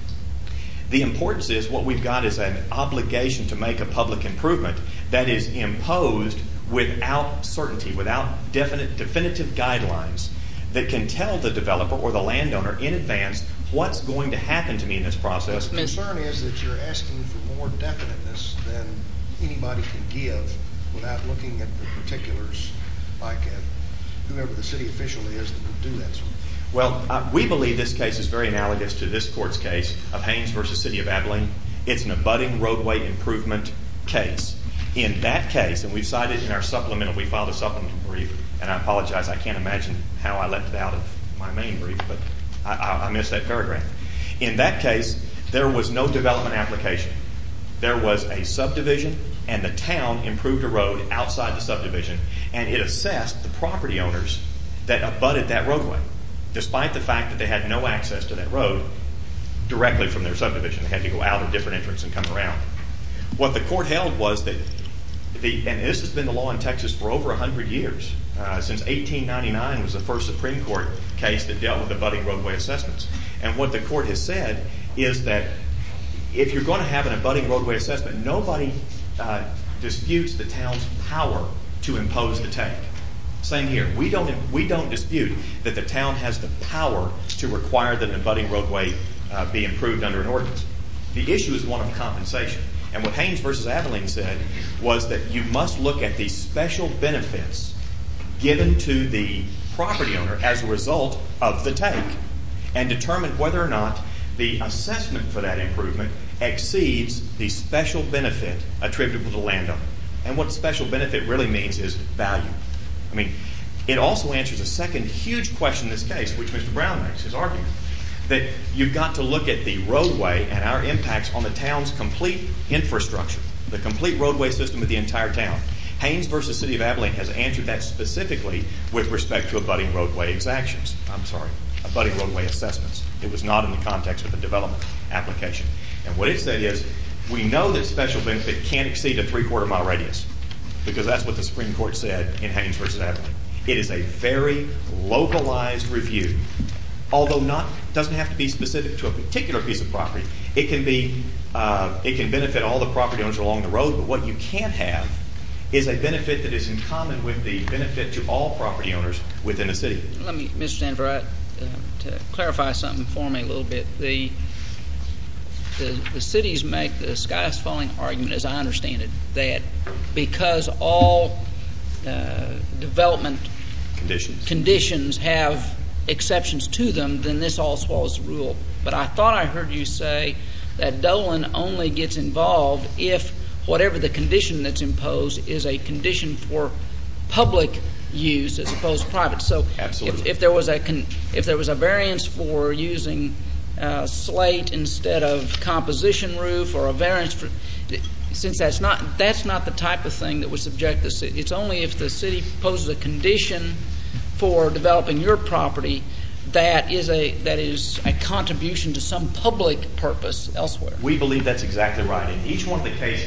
The importance is what we've got is an obligation to make a public improvement that is imposed without certainty, without definite, definitive guidelines that can tell the developer or the landowner in advance what's going to happen to me in this process. The concern is that you're asking for more definiteness than anybody can give without looking at the particulars, like uh, whoever the city official is that would do that sort of thing. Well, uh, we believe this case is very analogous to this court's case of Haynes versus City of Abilene. It's an abutting roadway improvement case. In that case, and we've cited in our supplemental, we filed a supplemental brief, and I apologize, I can't imagine how I left it out of my main brief, but I, I, I missed that paragraph. In that case, there was no development application. There was a subdivision, and the town improved a road outside the subdivision, and it assessed the property owners that abutted that roadway, despite the fact that they had no access to that road directly from their subdivision. They had to go out a different entrance and come around. What the court held was that The, and this has been the law in Texas for over one hundred years. Uh, since eighteen ninety-nine was the first Supreme Court case that dealt with abutting roadway assessments. And what the court has said is that if you're going to have an abutting roadway assessment, nobody uh, disputes the town's power to impose the take. Same here. We don't, we don't dispute that the town has the power to require that an abutting roadway uh, be improved under an ordinance. The issue is one of compensation. And what Haynes versus Abilene said was that you must look at the special benefits given to the property owner as a result of the take and determine whether or not the assessment for that improvement exceeds the special benefit attributable to the landowner. And what special benefit really means is value. I mean, it also answers a second huge question in this case, which Mister Brown makes, his argument, that you've got to look at the roadway and our impacts on the town's complete infrastructure, the complete roadway system of the entire town. Haynes versus City of Abilene has answered that specifically with respect to abutting roadway exactions. I'm sorry, abutting roadway assessments. It was not in the context of the development application. And what it said is, we know that special benefit can't exceed a three-quarter mile radius, because that's what the Supreme Court said in Haynes versus Abilene. It is a very localized review. Although not doesn't have to be specific to a particular piece of property, it can be uh, it can benefit all the property owners along the road. But what you can't have is a benefit that is in common with the benefit to all property owners within the city. Let me, Mister Stanford, uh, to clarify something for me a little bit. The the, the cities make the sky is falling argument, as I understand it, that because all uh, development Conditions. conditions have exceptions to them, then this all swallows the rule. But I thought I heard you say that Dolan only gets involved if whatever the condition that's imposed is a condition for public use as opposed to private. So Absolutely. If, if there was a con, if there was a variance for using uh, slate instead of composition roof, or a variance for, since that's not that's not the type of thing that would subject the city. It's only if the city poses a condition for developing your property that is a that is a contribution to some public purpose elsewhere. We believe that's exactly right. In each one of the cases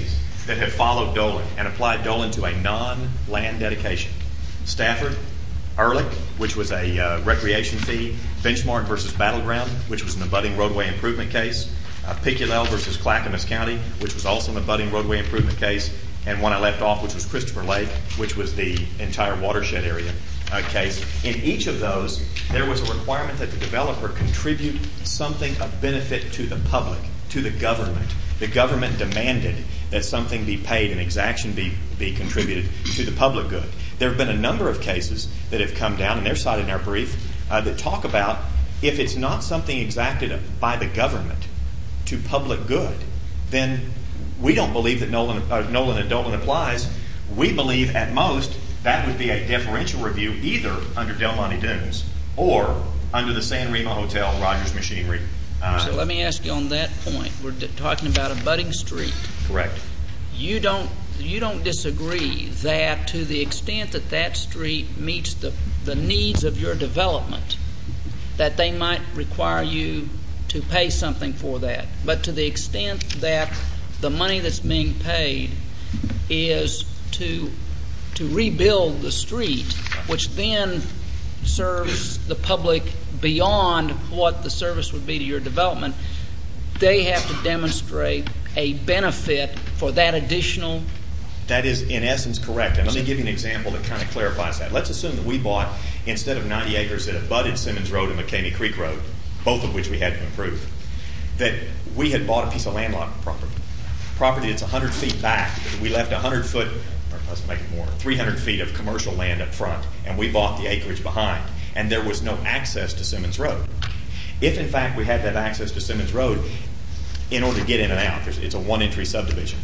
that have followed Dolan and applied Dolan to a non-land dedication. Stafford, Ehrlich, which was a uh, recreation fee, Benchmark versus Battleground, which was an abutting roadway improvement case, uh, Picculel versus Clackamas County, which was also an abutting roadway improvement case, and one I left off, which was Christopher Lake, which was the entire watershed area uh, case. In each of those, there was a requirement that the developer contribute something of benefit to the public, to the government. The government demanded that something be paid, an exaction be, be contributed to the public good. There have been a number of cases that have come down, and they're cited in our brief, uh, that talk about if it's not something exacted by the government to public good, then we don't believe that Nolan, uh, Nolan and Dolan applies. We believe at most that would be a deferential review either under Del Monte Dunes or under the San Remo Hotel Rogers Machinery. Uh, so let me ask you on that point. We're d- talking about a budding street. Correct. You don't you don't disagree that to the extent that that street meets the, the needs of your development, that they might require you to pay something for that. But to the extent that the money that's being paid is to to rebuild the street, which then serves the public beyond what the service would be to your development, they have to demonstrate a benefit for that additional. That is, in essence, correct. And let me give you an example that kind of clarifies that. Let's assume that we bought, instead of ninety acres that abutted Simmons Road and McCamey Creek Road, both of which we had to improve, that we had bought a piece of landlocked property. Property that's one hundred feet back. We left one hundred foot, or let's make it more, three hundred feet of commercial land up front, and we bought the acreage behind. And there was no access to Simmons Road. If, in fact, we had that access to Simmons Road, in order to get in and out, it's a one-entry subdivision,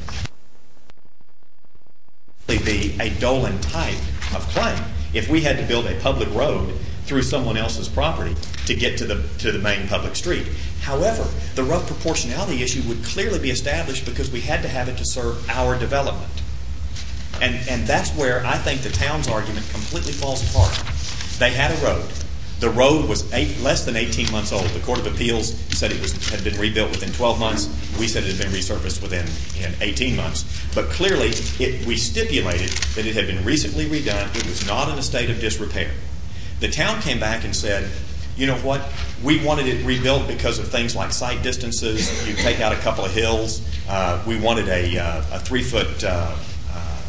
it would be a Dolan type of claim. If we had to build a public road through someone else's property to get to the to the main public street. However, the rough proportionality issue would clearly be established because we had to have it to serve our development. And and that's where I think the town's argument completely falls apart. They had a road. The road was eight, less than eighteen months old. The Court of Appeals said it was had been rebuilt within twelve months. We said it had been resurfaced within in eighteen months. But clearly, it, we stipulated that it had been recently redone. It was not in a state of disrepair. The town came back and said, you know what, we wanted it rebuilt because of things like sight distances. You take out a couple of hills. Uh, we wanted a, uh, a three-foot uh, uh,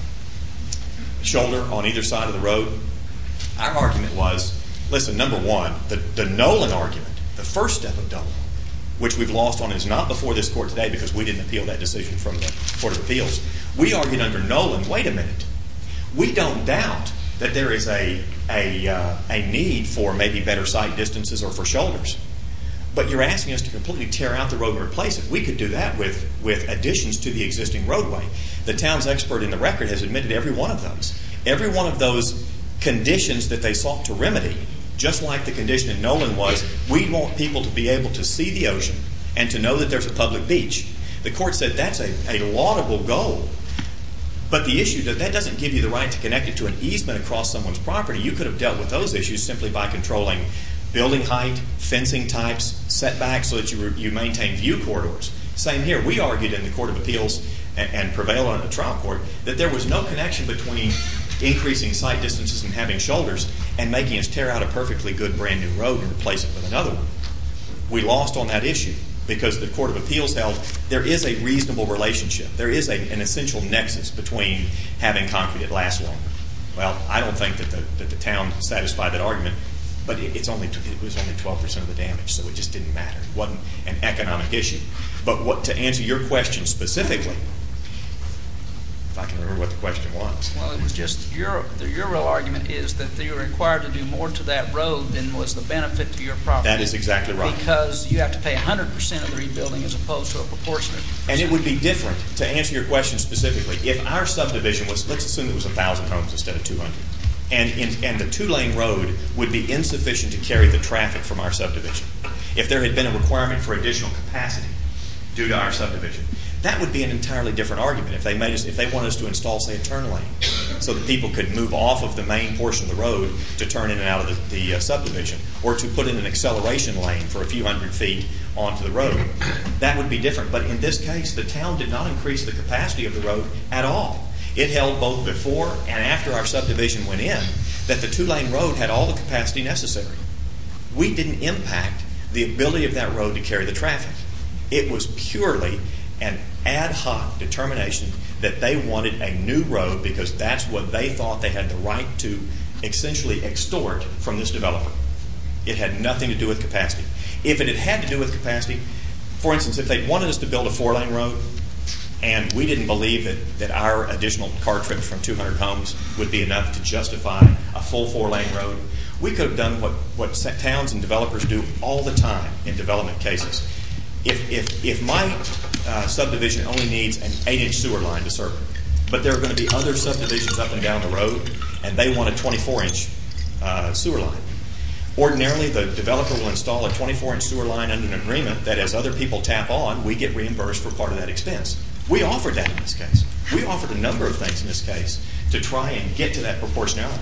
shoulder on either side of the road. Our argument was, listen, number one, the, the Nolan argument, the first step of Dolan, which we've lost on, is not before this court today because we didn't appeal that decision from the Court of Appeals. We argued under Nolan, wait a minute, we don't doubt that there is a a, uh, a need for maybe better sight distances or for shoulders. But you're asking us to completely tear out the road and replace it. We could do that with, with additions to the existing roadway. The town's expert in the record has admitted every one of those. Every one of those conditions that they sought to remedy, just like the condition in Nolan was, we want people to be able to see the ocean and to know that there's a public beach. The court said that's a, a laudable goal. But the issue that that doesn't give you the right to connect it to an easement across someone's property. You could have dealt with those issues simply by controlling building height, fencing types, setbacks, so that you, you maintain view corridors. Same here. We argued in the Court of Appeals and, and prevailed on the trial court that there was no connection between increasing sight distances and having shoulders and making us tear out a perfectly good brand new road and replace it with another one. We lost on that issue because the Court of Appeals held there is a reasonable relationship. There is a, an essential nexus between having concrete that lasts longer. Well, I don't think that the, that the town satisfied that argument, but it, it's only it was only twelve percent of the damage, so it just didn't matter. It wasn't an economic issue. But what to answer your question specifically, if I can remember what the question was. Well, it was just your your real argument is that you're required to do more to that road than was the benefit to your property. That is exactly right. Because you have to pay one hundred percent of the rebuilding as opposed to a proportionate percentage. And it would be different, to answer your question specifically, if our subdivision was, let's assume it was one thousand homes instead of two hundred, and, in, and the two-lane road would be insufficient to carry the traffic from our subdivision. If there had been a requirement for additional capacity due to our subdivision, that would be an entirely different argument. If they made us, if they wanted us to install, say, a turn lane so that people could move off of the main portion of the road to turn in and out of the, the uh, subdivision, or to put in an acceleration lane for a few hundred feet onto the road. That would be different. But in this case, the town did not increase the capacity of the road at all. It held both before and after our subdivision went in that the two-lane road had all the capacity necessary. We didn't impact the ability of that road to carry the traffic. It was purely an ad hoc determination that they wanted a new road because that's what they thought they had the right to essentially extort from this developer. It had nothing to do with capacity. If it had had to do with capacity, for instance, if they wanted us to build a four-lane road and we didn't believe that, that our additional car trips from two hundred homes would be enough to justify a full four-lane road, we could have done what, what towns and developers do all the time in development cases. If, if, if my uh, subdivision only needs an eight-inch sewer line to serve it, but there are going to be other subdivisions up and down the road, and they want a twenty-four inch uh, sewer line. Ordinarily, the developer will install a twenty-four inch sewer line under an agreement that as other people tap on, we get reimbursed for part of that expense. We offered that in this case. We offered a number of things in this case to try and get to that proportionality.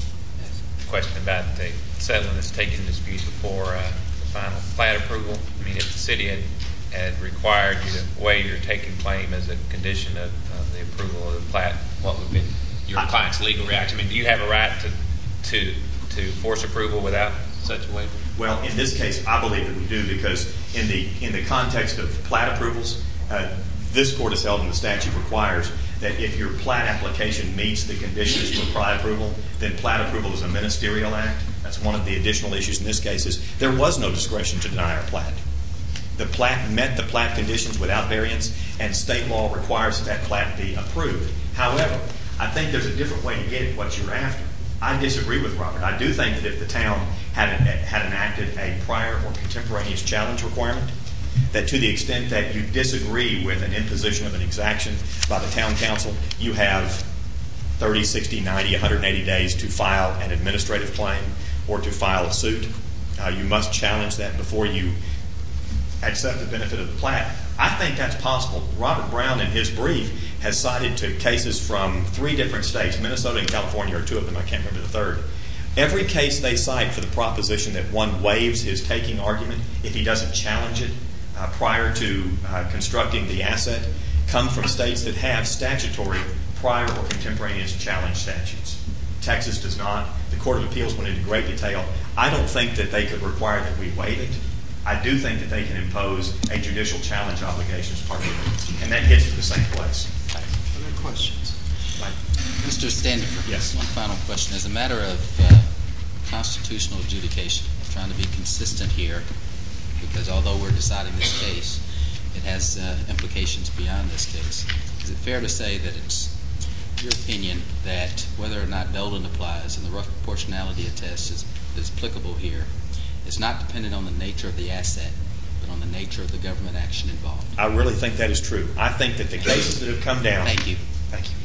Question about the settlement that's taken dispute before uh, the final plat approval. I mean, if the city had, had required you to waive your taking claim as a condition of, of the approval of the plat, what would have been your client's legal reaction? I mean, do you have a right to to to force approval without such a waiver? Well, in this case, I believe that we do because in the in the context of plat approvals, uh, this court has held and the statute requires that if your plat application meets the conditions for plat approval, then plat approval is a ministerial act. That's one of the additional issues in this case is there was no discretion to deny our plat. The plat met the plat conditions without variance, and state law requires that that plat be approved. However, I think there's a different way to get at what you're after. I disagree with Robert. I do think that if the town had, had enacted a prior or contemporaneous challenge requirement, that to the extent that you disagree with an imposition of an exaction by the town council, you have thirty, sixty, ninety, one hundred eighty days to file an administrative claim or to file a suit. Uh, you must challenge that before you accept the benefit of the plat. I think that's possible. Robert Brown, in his brief, has cited to cases from three different states. Minnesota and California are two of them. I can't remember the third. Every case they cite for the proposition that one waives his taking argument if he doesn't challenge it uh, prior to uh, constructing the asset come from states that have statutory prior or contemporaneous challenge statutes. Texas does not. The Court of Appeals went into great detail. I don't think that they could require that we waive it. I do think that they can impose a judicial challenge obligation as part of it, and that gets to the same place. Other questions? Right. Mister Standiford, yes. One final question. As a matter of uh, constitutional adjudication, trying to be consistent here, because although we're deciding this case, it has uh, implications beyond this case. Is it fair to say that it's your opinion that whether or not Dolan applies and the rough proportionality test is, is applicable here, it's not dependent on the nature of the asset, but on the nature of the government action involved? I really think that is true. I think that the cases that have come down... Thank you. Thank you.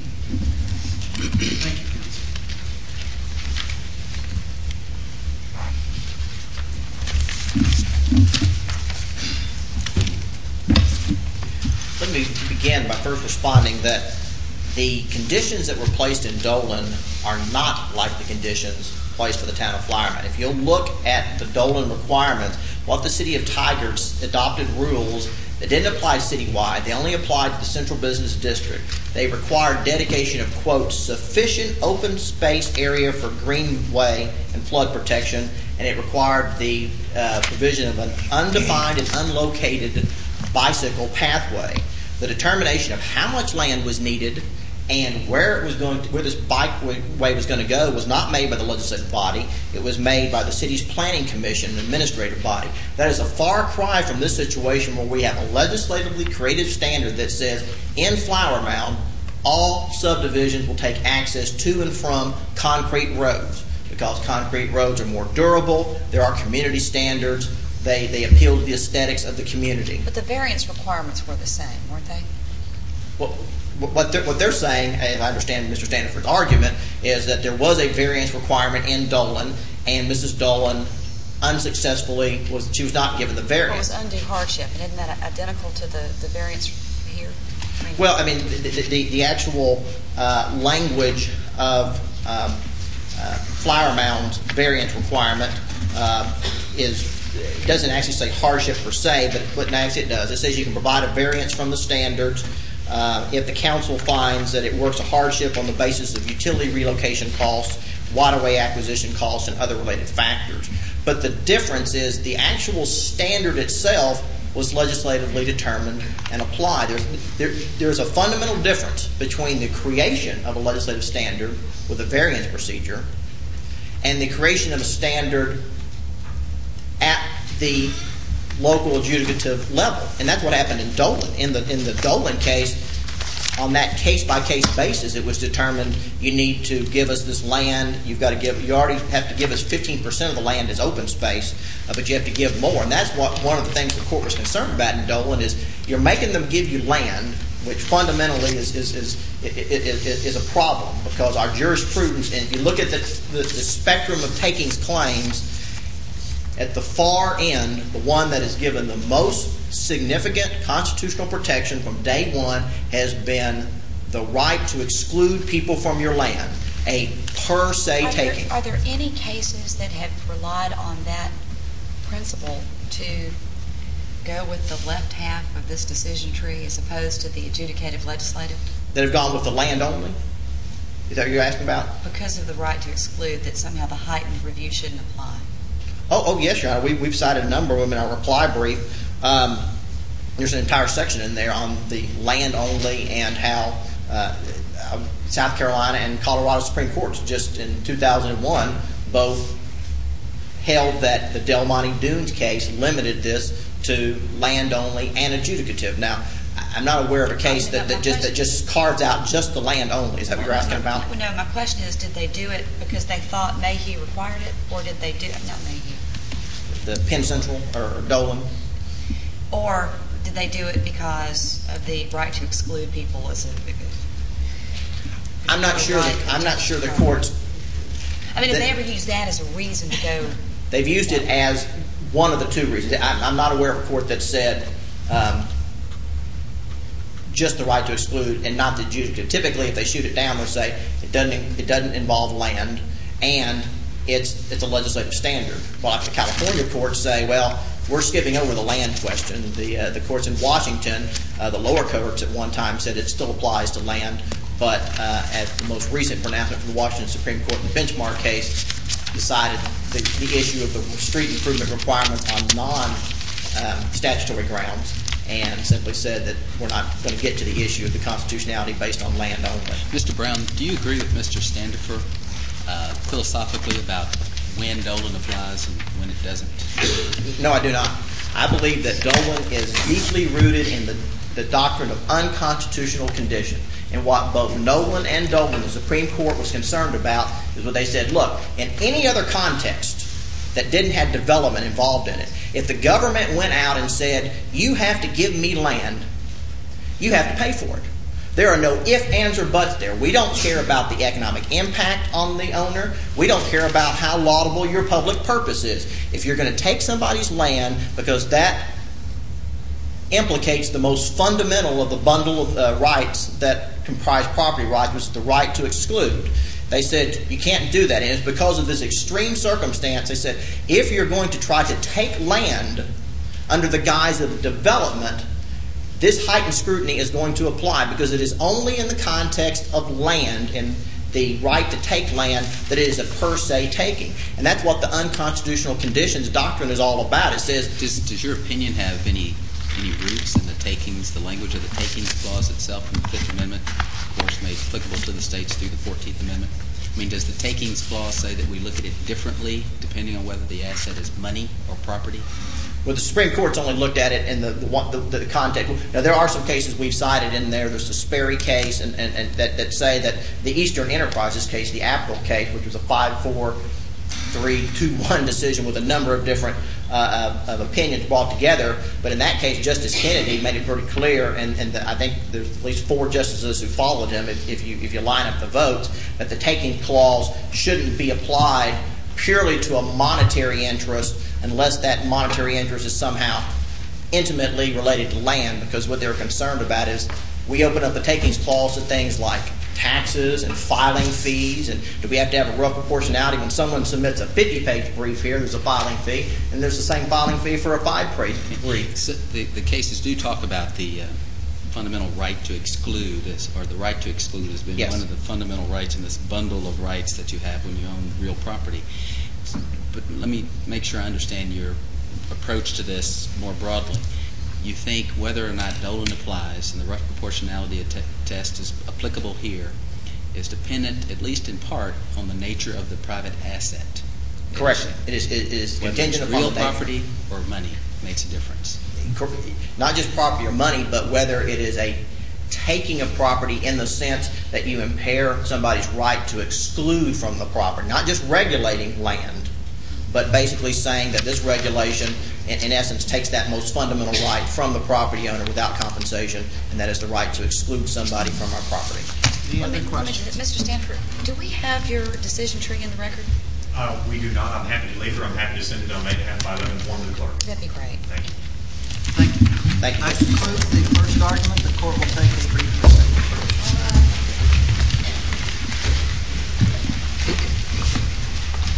Thank you, Council. Let me begin by first responding that the conditions that were placed in Dolan are not like the conditions placed for the town of Flowerman. If you'll look at the Dolan requirements, what the city of Tigard adopted rules that didn't apply citywide, they only applied to the central business district. They required dedication of, quote, sufficient open space area for greenway and flood protection, and it required the uh, provision of an undefined and unlocated bicycle pathway. The determination of how much land was needed and where it was going to, where this bikeway was going to go was not made by the legislative body. It was made by the city's planning commission, an administrative body. That is a far cry from this situation where we have a legislatively created standard that says in Flower Mound, all subdivisions will take access to and from concrete roads because concrete roads are more durable. There are community standards. They, they appeal to the aesthetics of the community. But the variance requirements were the same, weren't they? Well, What they're, what they're saying, as I understand Mister Standiford's argument, is that there was a variance requirement in Dolan, and Missus Dolan unsuccessfully was she was not given the variance. Well, it was undue hardship, and isn't that identical to the, the variance here? I mean, well, I mean, the, the, the actual uh, language of um, uh, Flower Mound's variance requirement uh, is it doesn't actually say hardship per se, but, but actually it does. It says you can provide a variance from the standards uh, if the council finds that it works a hardship on the basis of utility relocation costs, waterway acquisition costs, and other related factors. But the difference is the actual standard itself was legislatively determined and applied. There's, there, there's a fundamental difference between the creation of a legislative standard with a variance procedure and the creation of a standard at the local adjudicative level. And that's what happened in Dolan. In the, in the Dolan case, on that case-by-case basis, it was determined you need to give us this land. You've got to give. You already have to give us fifteen percent of the land as open space, uh, but you have to give more. And that's what one of the things the court was concerned about in Dolan is you're making them give you land, which fundamentally is is is is, is, is a problem because our jurisprudence. And if you look at the, the, the spectrum of takings claims, at the far end, the one that is given the most significant constitutional protection from day one has been the right to exclude people from your land, a per se Are taking. there, are there any cases that have relied on that principle to go with the left half of this decision tree as opposed to the adjudicative legislative? That have gone with the land only? Is that what you're asking about? Because of the right to exclude, that somehow the heightened review shouldn't apply. Oh, oh yes, Your Honor. We, we've cited a number of them in our reply brief. Um, there's an entire section in there on the land only and how uh, South Carolina and Colorado Supreme Courts just in two thousand one both held that the Del Monte Dunes case limited this to land only and adjudicative. Now, I'm not aware of a case that, that just that just carves out just the land only. Is that what you're asking about? No, my question is, did they do it because they thought Mayhew required it, or did they do it? Not Mayhew. The Penn Central or Dolan? Or did they do it because of the right to exclude people as a? I'm not sure. Right. That, I'm not sure the courts. I mean, if they ever use that as a reason to go. They've used it as one of the two reasons. I'm, I'm not aware of a court that said um, just the right to exclude and not the adjudicative. Typically, if they shoot it down, they'll say it doesn't it doesn't involve land and it's it's a legislative standard. Well, like the California courts say, well, we're skipping over the land question. The uh, the courts in Washington, uh, the lower courts at one time said it still applies to land, but uh, at the most recent pronouncement from the Washington Supreme Court in the Benchmark case, decided the, the issue of the street improvement requirements on non-statutory um, grounds, and simply said that we're not going to get to the issue of the constitutionality based on land only. Mister Brown, do you agree with Mister Standifer uh, philosophically about when Dolan applies and when it doesn't? No, I do not. I believe that Dolan is deeply rooted in the, the doctrine of unconstitutional condition. And what both Nolan and Dolan, the Supreme Court, was concerned about is what they said, look, in any other context that didn't have development involved in it, if the government went out and said, you have to give me land, you have to pay for it. There are no ifs, ands, or buts there. We don't care about the economic impact on the owner. We don't care about how laudable your public purpose is. If you're going to take somebody's land because that implicates the most fundamental of the bundle of uh, rights that comprise property rights, which is the right to exclude. They said you can't do that. And it's because of this extreme circumstance. They said if you're going to try to take land under the guise of development, this heightened scrutiny is going to apply because it is only in the context of land and the right to take land that it is a per se taking. And that's what the unconstitutional conditions doctrine is all about. It says... Does, does your opinion have any any roots in the takings, the language of the takings clause itself from the Fifth Amendment, of course made applicable to the states through the Fourteenth Amendment? I mean, does the takings clause say that we look at it differently depending on whether the asset is money or property? Well, the Supreme Court's only looked at it in the the, the, the context. Now, there are some cases we've cited in there. There's the Sperry case and, and, and that, that say that the Eastern Enterprises case, the April case, which was a five four three two one decision with a number of different uh, of opinions brought together. But in that case, Justice Kennedy made it pretty clear, and, and the, I think there's at least four justices who followed him, if, if you if you line up the votes, that the taking clause shouldn't be applied purely to a monetary interest unless that monetary interest is somehow intimately related to land, because what they're concerned about is we open up the takings clause to things like taxes and filing fees, and do we have to have a rough proportionality when someone submits a fifty-page brief here, there's a filing fee, and there's the same filing fee for a five-page brief. So the, the cases do talk about the uh, fundamental right to exclude, as, or the right to exclude has been Yes. one of the fundamental rights in this bundle of rights that you have when you own real property. But let me make sure I understand your approach to this more broadly. You think whether or not Dolan applies and the rough proportionality te- test is applicable here is dependent, at least in part, on the nature of the private asset. Correct. It is, it is Whether contingent it's upon real the nature. property or money makes a difference. Not just property or money, but whether it is a taking of property in the sense that you impair somebody's right to exclude from the property, not just regulating land, but basically saying that this regulation, in, in essence, takes that most fundamental right from the property owner without compensation, and that is the right to exclude somebody from our property. Any Let me- other let me- questions? Mister Stanford, do we have your decision tree in the record? Uh, we do not. I'm happy to later. I'm happy to send it on May half by eleven form to the clerk. That'd be great. Thank you. Thank you. Thank you. That concludes the first argument. The court will take a brief recess.